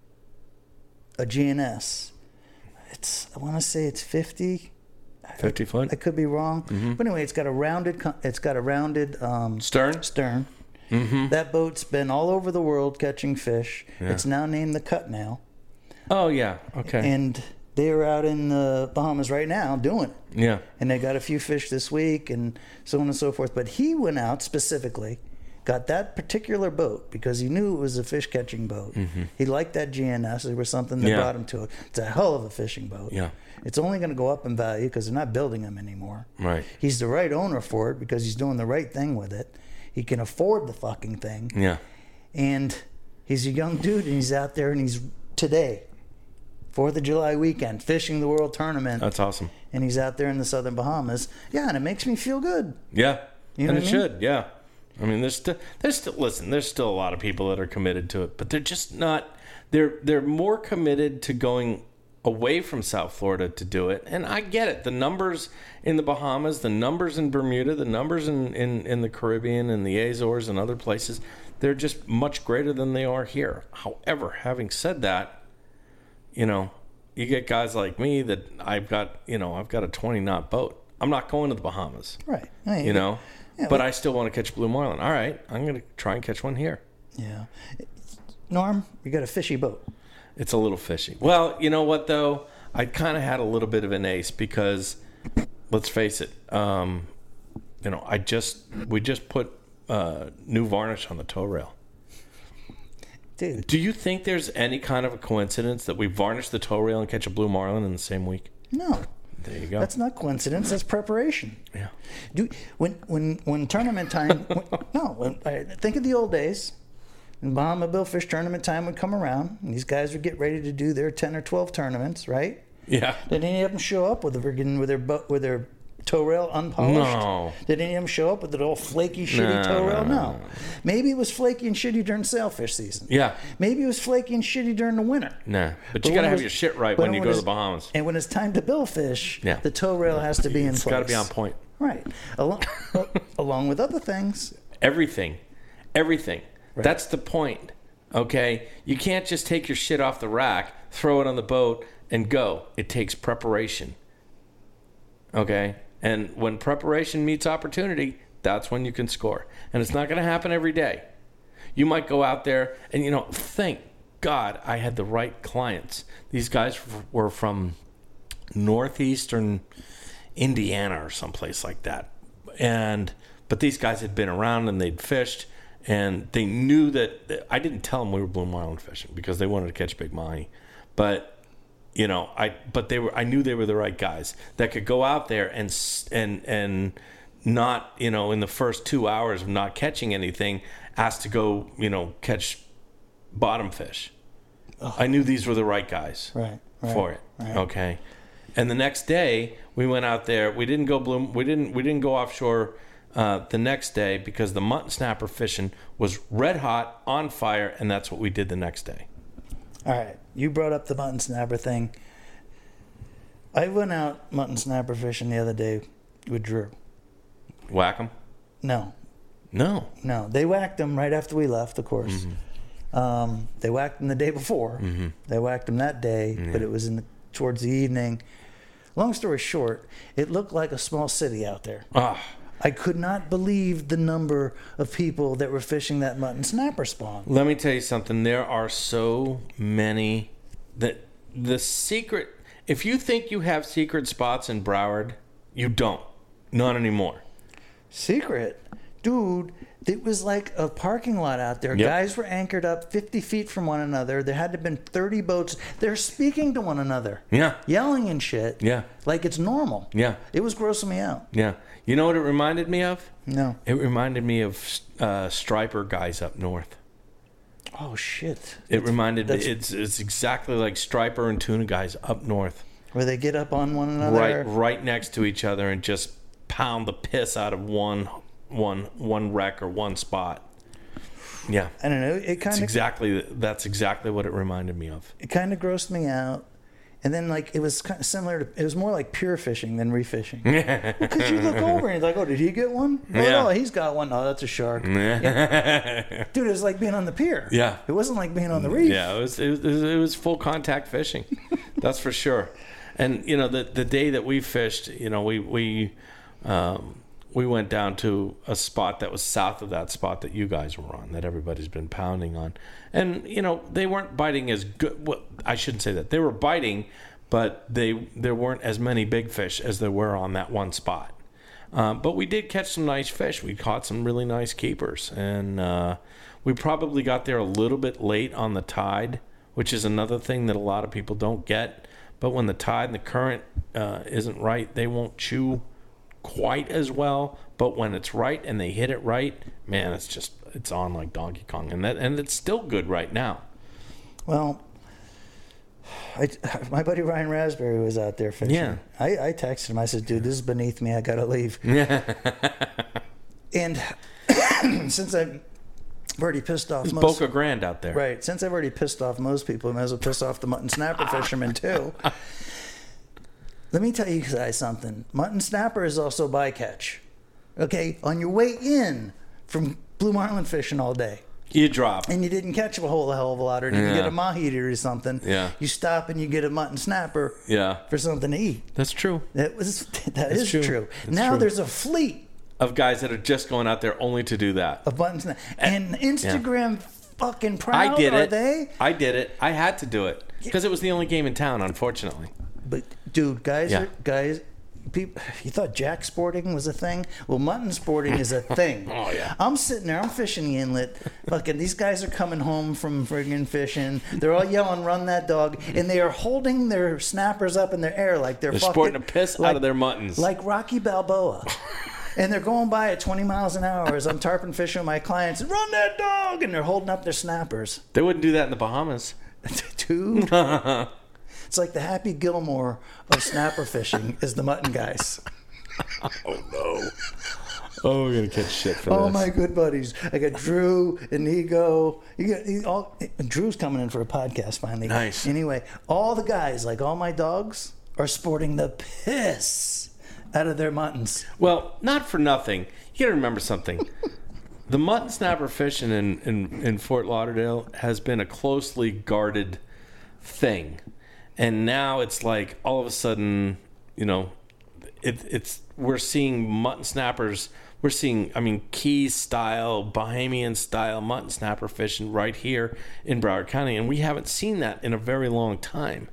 a G N S. It's I want to say it's fifty. Fifty foot. I could be wrong, mm-hmm. but anyway, it's got a rounded. It's got a rounded um, stern. Stern. Mm-hmm. That boat's been all over the world catching fish. Yeah. It's now named the Cut Now. Oh yeah. Okay. And they're out in the Bahamas right now doing it. Yeah. And they got a few fish this week and so on and so forth. But he went out specifically got that particular boat because he knew it was a fish catching boat. Mm-hmm. He liked that G N S. There was something that Yeah. brought him to it. It's a hell of a fishing boat. Yeah. It's only going to go up in value because they're not building them anymore. Right. He's the right owner for it because he's doing the right thing with it. He can afford the fucking thing. Yeah. And he's a young dude, and he's out there, and he's today, Fourth of July weekend, fishing the World Tournament. That's awesome. And he's out there in the Southern Bahamas. Yeah, and it makes me feel good. Yeah. You know and it what I mean? should, yeah. I mean, there's still, there's still, listen, there's still a lot of people that are committed to it, but they're just not, they're, they're more committed to going away from South Florida to do it. And I get it. The numbers in the Bahamas, the numbers in Bermuda, the numbers in, in, in the Caribbean and the Azores and other places, they're just much greater than they are here. However, having said that, you know, you get guys like me that I've got, you know, I've got a twenty knot boat. I'm not going to the Bahamas. Right. I mean, You know, yeah, but well- I still want to catch blue marlin. All right, I'm going to try and catch one here. Yeah. Norm, you got a fishy boat. It's a little fishy. Well, you know what though? I kind of had a little bit of an ace because, let's face it, um, you know, I just we just put uh, new varnish on the tow rail. Dude. Do you think there's any kind of a coincidence that we varnish the tow rail and catch a blue marlin in the same week? No. There you go. That's not coincidence. That's preparation. Yeah. Do when when when tournament time? when, no, when, I think of the old days. When Bahama Billfish tournament time would come around, and these guys would get ready to do their ten or twelve tournaments, right? Yeah. Did any of them show up with the with their boat with their tow rail unpolished? No. Did any of them show up with the old flaky, shitty No, tow rail? no, No. Maybe it was flaky and shitty during sailfish season. Yeah. Maybe it was flaky and shitty during the winter. Nah. But But you got to when it have was- your shit right but when you when go to it's- the Bahamas. And when it's time to bill fish, Yeah. the tow rail has to be in It's place. got to be on point. Right. Along, along with other things. Everything. Everything. That's the point. Okay? You can't just take your shit off the rack, throw it on the boat, and go. It takes preparation. Okay? And when preparation meets opportunity, that's when you can score. And it's not going to happen every day. You might go out there and, you know, thank God I had the right clients. These guys were from northeastern Indiana or someplace like that. And but these guys had been around and they'd fished, and they knew that I didn't tell them we were blue marlin fishing because they wanted to catch big mahi. But you know, I but they were I knew they were the right guys that could go out there and and and not, you know, in the first two hours of not catching anything, asked to go, you know, catch bottom fish. Oh. I knew these were the right guys right, right, for it. Right. Okay. And the next day we went out there. We didn't go bloom. We didn't. We didn't go offshore uh, the next day because the mutton snapper fishing was red hot, on fire, and that's what we did the next day. All right. You brought up the mutton snapper thing. I went out mutton snapper fishing the other day with Drew. Whack 'em? No, No. no. They whacked them right after we left, of course. Mm-hmm. Um, they whacked them the day before. Mm-hmm. They whacked them that day, Yeah. but it was in the, towards the evening. Long story short, it looked like a small city out there. Ah. I could not believe the number of people that were fishing that mutton snapper spawn. Let me tell you something. There are so many that the secret. If you think you have secret spots in Broward, you don't. Not anymore. Secret? Dude, it was like a parking lot out there. Yep. Guys were anchored up fifty feet from one another. There had to have been thirty boats. They're speaking to one another. Yeah. Yelling and shit. Yeah. Like it's normal. Yeah. It was grossing me out. Yeah. You know what it reminded me of? No. It reminded me of uh, striper guys up north. Oh, shit. It reminded me. that's- It's it's exactly like striper and tuna guys up north, Where they get up on one another. right right next to each other and just pound the piss out of one one one wreck or one spot. Yeah. I don't know. It It's kind of exactly that's exactly what it reminded me of. it kind of grossed me out. And then, like, it was kind of similar to, it was more like pure fishing than refishing. Because you look over and you're like, oh, did he get one? Oh, Yeah. no, he's got one. Oh, that's a shark. Dude, it was like being on the pier. Yeah. It wasn't like being on the reef. Yeah, it was it was, it was full contact fishing. That's for sure. And you know, the the day that we fished, you know, we we um, we went down to a spot that was south of that spot that you guys were on, that everybody's been pounding on. And you know, they weren't biting as good. Well, I shouldn't say that. They were biting, but they there weren't as many big fish as there were on that one spot. Um, but we did catch some nice fish. We caught some really nice keepers. And uh, we probably got there a little bit late on the tide, which is another thing that a lot of people don't get. But when the tide and the current uh, isn't right, they won't chew quite as well. But when it's right and they hit it right, man, it's just it's on like Donkey Kong, and that and it's still good right now. Well, I, my buddy Ryan Raspberry was out there fishing. Yeah. I, I texted him. I said, dude, this is beneath me. I got to leave. And since I've already pissed off It's most... Boca Grande out there. Right. Since I've already pissed off most people, I might as well piss off the mutton snapper fishermen, too. Let me tell you guys something. Mutton snapper is also bycatch. Okay? On your way in from blue marlin fishing all day, You drop. and you didn't catch a whole hell of a lot, or didn't Yeah. get a mahi or something, Yeah. you stop and you get a mutton snapper Yeah. for something to eat. That's true. That was that That's is true. true. That's Now true. there's a fleet Of guys that are just going out there only to do that. of mutton snapper, and Instagram fucking proud. I did are it. they? I did it. I had to do it because it was the only game in town, unfortunately. But dude, guys, Yeah. are, guys, people, you thought jack sporting was a thing? Well, mutton sporting is a thing. Oh, yeah. I'm sitting there, I'm fishing the inlet. Fucking, these guys are coming home from friggin' fishing. They're all yelling, "Run that dog!" And they are holding their snappers up in the air like they're, They're fucking sporting a piss like, out of their muttons. like Rocky Balboa. And they're going by at twenty miles an hour as I'm tarpon fishing with my clients. Run that dog! And they're holding up their snappers. They wouldn't do that in the Bahamas. Dude. It's like the Happy Gilmore of snapper fishing is the mutton guys. Oh, no. Oh, we're going to catch shit for Oh this. my good buddies! I got Drew, Inigo. You got you all. Drew's coming in for a podcast finally. Nice. Anyway, all the guys, like all my dogs, are sporting the piss out of their muttons. Well, not for nothing. You got to remember something. The mutton snapper fishing in, in, in Fort Lauderdale has been a closely guarded thing. And now it's like all of a sudden, you know, it, it's we're seeing mutton snappers. We're seeing, I mean, Keys style, Bahamian style mutton snapper fishing right here in Broward County. And we haven't seen that in a very long time.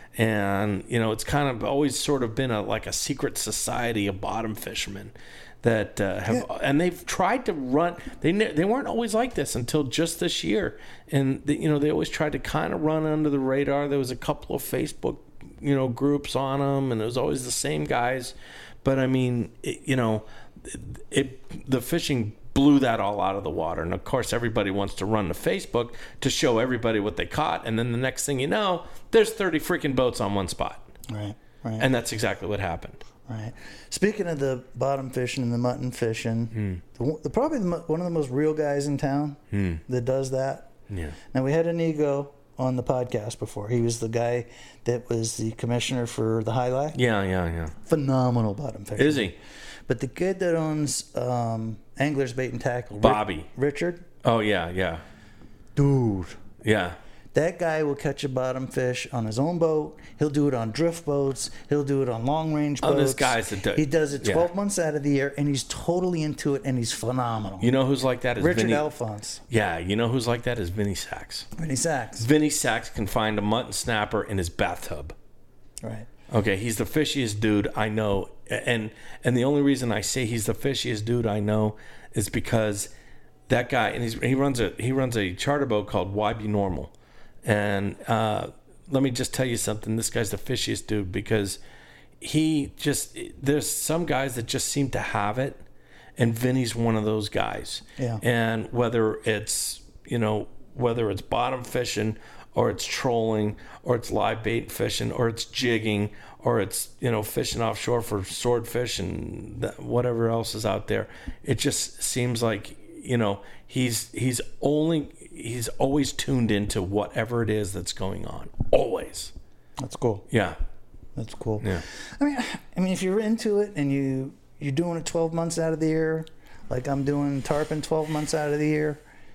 And, you know, it's kind of always sort of been a like a secret society of bottom fishermen that uh, have, yeah. and they've tried to run. They ne- they weren't always like this until just this year, and the, you know they always tried to kind of run under the radar. There was a couple of Facebook, you know, groups on them, and it was always the same guys. But I mean, it, you know, it, it the fishing blew that all out of the water, and of course everybody wants to run to Facebook to show everybody what they caught, and then the next thing you know, there's thirty freaking boats on one spot. Right, right. And that's exactly what happened. Right. Speaking of the bottom fishing and the mutton fishing, mm. the, the probably the, one of the most real guys in town mm. that does that. Yeah. Now we had Inigo on the podcast before. He was the guy that was the commissioner for the High Life. Yeah, yeah, yeah. Phenomenal bottom fisher. Is he? But the kid that owns um, Anglers Bait and Tackle, Bobby Richard. Oh yeah, yeah. Dude. Yeah. That guy will catch a bottom fish on his own boat. He'll do it on drift boats. He'll do it on long range boats. Oh, this guy's a do- He does it twelve yeah. months out of the year, and he's totally into it, and he's phenomenal. You know who's like that is Richard Vinny Alphonse. Yeah, you know who's like that is Vinny Sachs. Vinny Sachs. Vinny Sachs can find a mutton snapper in his bathtub. Right. Okay, he's the fishiest dude I know, and and the only reason I say he's the fishiest dude I know is because that guy, and he's, he runs a he runs a charter boat called Y B Normal, and uh, let me just tell you something. This guy's the fishiest dude because he just there's some guys that just seem to have it, and Vinny's one of those guys. Yeah. And whether it's you know whether it's bottom fishing, or it's trolling, or it's live bait fishing, or it's jigging, or it's, you know, fishing offshore for swordfish and th- whatever else is out there. It just seems like, you know, he's he's only he's always tuned into whatever it is that's going on. Always. That's cool. Yeah. That's cool. Yeah. I mean, I mean, if you're into it and you you're doing it twelve months out of the year, like I'm doing tarpon twelve months out of the year,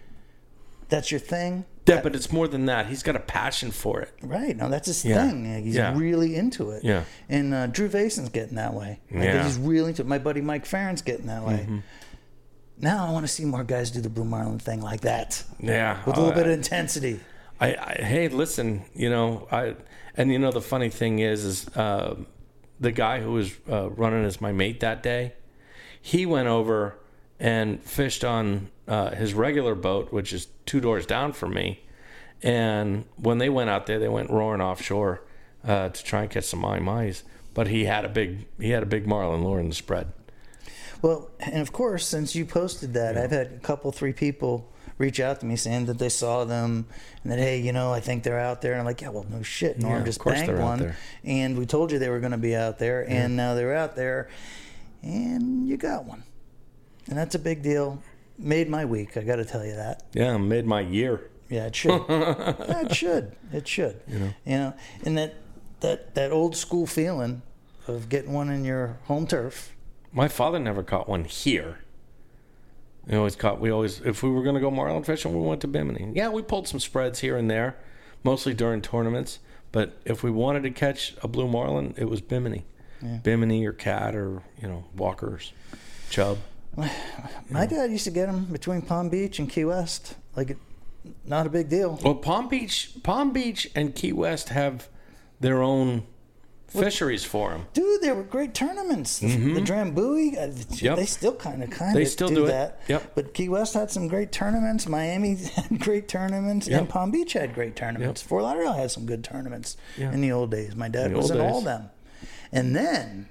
that's your thing. Yeah, but it's more than that. He's got a passion for it. Right. No, that's his Yeah. thing. He's Yeah. really into it. Yeah. And uh, Drew Vason's getting that way. Like, Yeah. He's really into it. My buddy Mike Farron's getting that way. Mm-hmm. Now I want to see more guys do the Blue Marlin thing like that. Yeah. With a little Uh, bit of intensity. I, I hey, listen, you know, I and you know the funny thing is, is uh, the guy who was uh, running as my mate that day, he went over and fished on uh, his regular boat, which is two doors down from me. And when they went out there, they went roaring offshore uh, to try and catch some mahi-mahis. But he had a big he had a big marlin lure in the spread. Well, and of course, since you posted that, yeah. I've had a couple, three people reach out to me saying that they saw them and that, hey, you know, I think they're out there. And I'm like, yeah, well, no shit. Norm yeah, just banged one. And we told you they were going to be out there. Yeah. And now they're out there. And you got one. And that's a big deal. Made my week, I got to tell you that. Yeah, made my year. Yeah, it should. yeah, it should. It should. You know, you know, and that that that old school feeling of getting one in your home turf. My father never caught one here. We always caught. We always, if we were going to go marlin fishing, we went to Bimini. Yeah, we pulled some spreads here and there, mostly during tournaments. But if we wanted to catch a blue marlin, it was Bimini, yeah. Bimini or Cat or you know Walkers, Chub. My yeah. dad used to get them between Palm Beach and Key West. Like. It, Not a big deal. Well, Palm Beach, Palm Beach, and Key West have their own fisheries for them. Dude, there were great tournaments. Mm-hmm. The Drambuie, yep. they still kind of kind they of still do, do that. It. Yep. But Key West had some great tournaments. Miami had great tournaments, yep. and Palm Beach had great tournaments. Yep. Fort Lauderdale had some good tournaments yep. in the old days. My dad in was in days. all of them, and then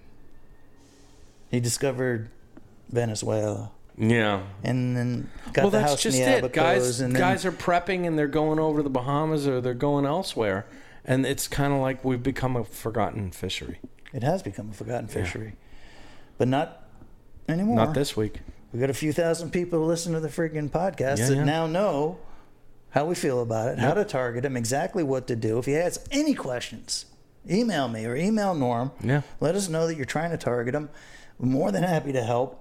he discovered Venezuela. Yeah, and then got well, the that's house just in the it. Abacos, Guys, and then, guys are prepping and they're going over to the Bahamas or they're going elsewhere, and it's kind of like we've become a forgotten fishery. It has become a forgotten fishery, yeah. but not anymore. Not this week. We got a few thousand people who listen to the freaking podcast yeah, that yeah. now know how we feel about it, yep. how to target them, exactly what to do. If he has any questions, email me or email Norm. Yeah, let us know that you're trying to target them. We're more than happy to help.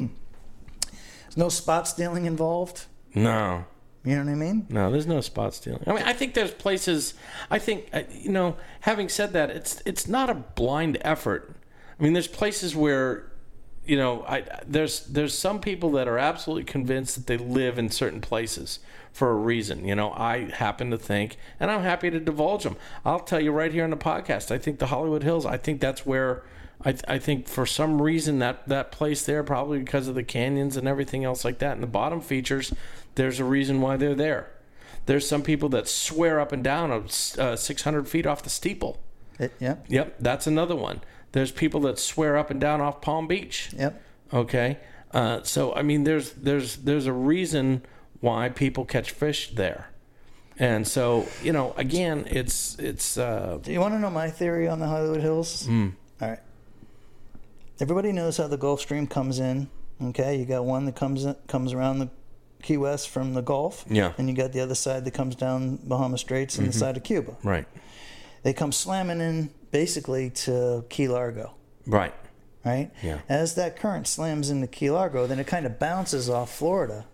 No spot stealing involved? No. You know what I mean? No, there's no spot stealing. I mean, I think there's places, I think, you know, having said that, it's it's not a blind effort. I mean, there's places where, you know, I there's there's some people that are absolutely convinced that they live in certain places for a reason. You know, I happen to think, and I'm happy to divulge them. I'll tell you right here on the podcast, I think the Hollywood Hills, I think that's where... I, th- I think for some reason that, that place there, probably because of the canyons and everything else like that, and the bottom features, there's a reason why they're there. There's some people that swear up and down of uh, six hundred feet off the steeple. It, yep. Yep, that's another one. There's people that swear up and down off Palm Beach. Yep. Okay. Uh, so I mean, there's there's there's a reason why people catch fish there. And so, you know, again, it's it's. Uh, Do you want to know my theory on the Hollywood Hills? Mm. All right. Everybody knows how the Gulf Stream comes in. Okay, you got one that comes in, comes around the Key West from the Gulf. Yeah. And you got the other side that comes down Bahama Straits and mm-hmm. the side of Cuba. Right. They come slamming in basically to Key Largo. Right. Right? Yeah. As that current slams into Key Largo, then it kind of bounces off Florida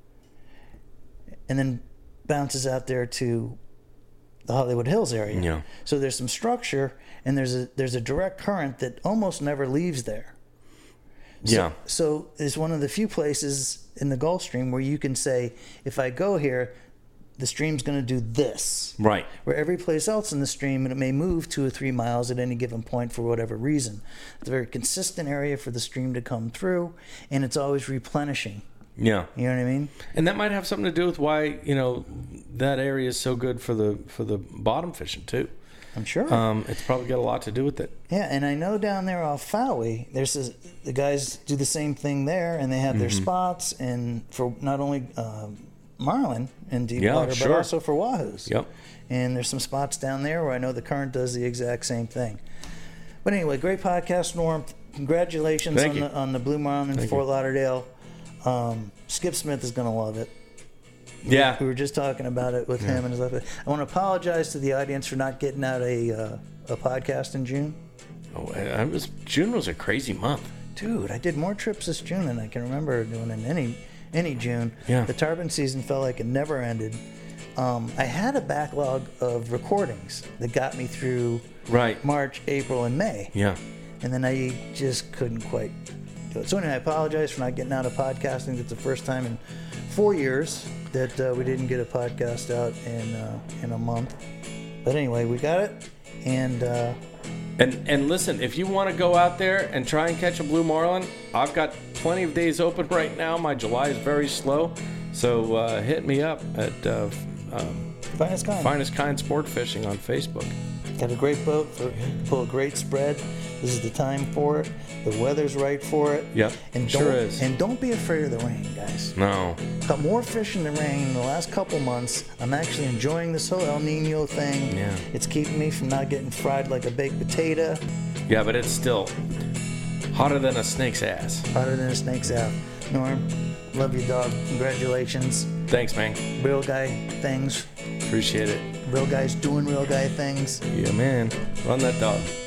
and then bounces out there to the Hollywood Hills area. Yeah. So there's some structure and there's a there's a direct current that almost never leaves there. So, yeah. So it's one of the few places in the Gulf Stream where you can say, if I go here, the stream's going to do this. Right. Where every place else in the stream, it may move two or three miles at any given point for whatever reason. It's a very consistent area for the stream to come through, and it's always replenishing. Yeah. You know what I mean? And that might have something to do with why, you know, that area is so good for the for the bottom fishing too. I'm sure. Um, it's probably got a lot to do with it. Yeah, and I know down there off Fowey, there's a, the guys do the same thing there, and they have their mm-hmm. spots, and for not only uh, marlin in deep yeah, water, sure. but also for wahoos. Yep. And there's some spots down there where I know the current does the exact same thing. But anyway, great podcast, Norm. Congratulations Thank on you. the on the blue marlin in Thank Fort you. Lauderdale. Um, Skip Smith is going to love it. Yeah. We were just talking about it with yeah. him and his life. I want to apologize to the audience for not getting out a uh, a podcast in June. Oh, I was June was a crazy month. Dude, I did more trips this June than I can remember doing in any any June. Yeah. The tarpon season felt like it never ended. Um, I had a backlog of recordings that got me through right. March, April, and May. Yeah. And then I just couldn't quite do it. So anyway, I apologize for not getting out of podcasting. It's the first time in four years that uh, we didn't get a podcast out in uh, in a month. But anyway, we got it. And uh, and and listen, if you want to go out there and try and catch a blue marlin, I've got plenty of days open right now. My July is very slow, so uh, hit me up at uh, um, Finest Kind. Finest Kind Sport Fishing on Facebook. Got a great boat for pull a great spread. This is the time for it. The weather's right for it. Yep, and sure don't, is. And don't be afraid of the rain, guys. No. Got more fish in the rain in the last couple months. I'm actually enjoying this whole El Nino thing. Yeah. It's keeping me from not getting fried like a baked potato. Yeah, but it's still hotter than a snake's ass. Hotter than a snake's ass. Norm, love you, dog. Congratulations. Thanks, man. Real guy things. Appreciate it. Real guys doing real guy things. Yeah, man. Run that dog.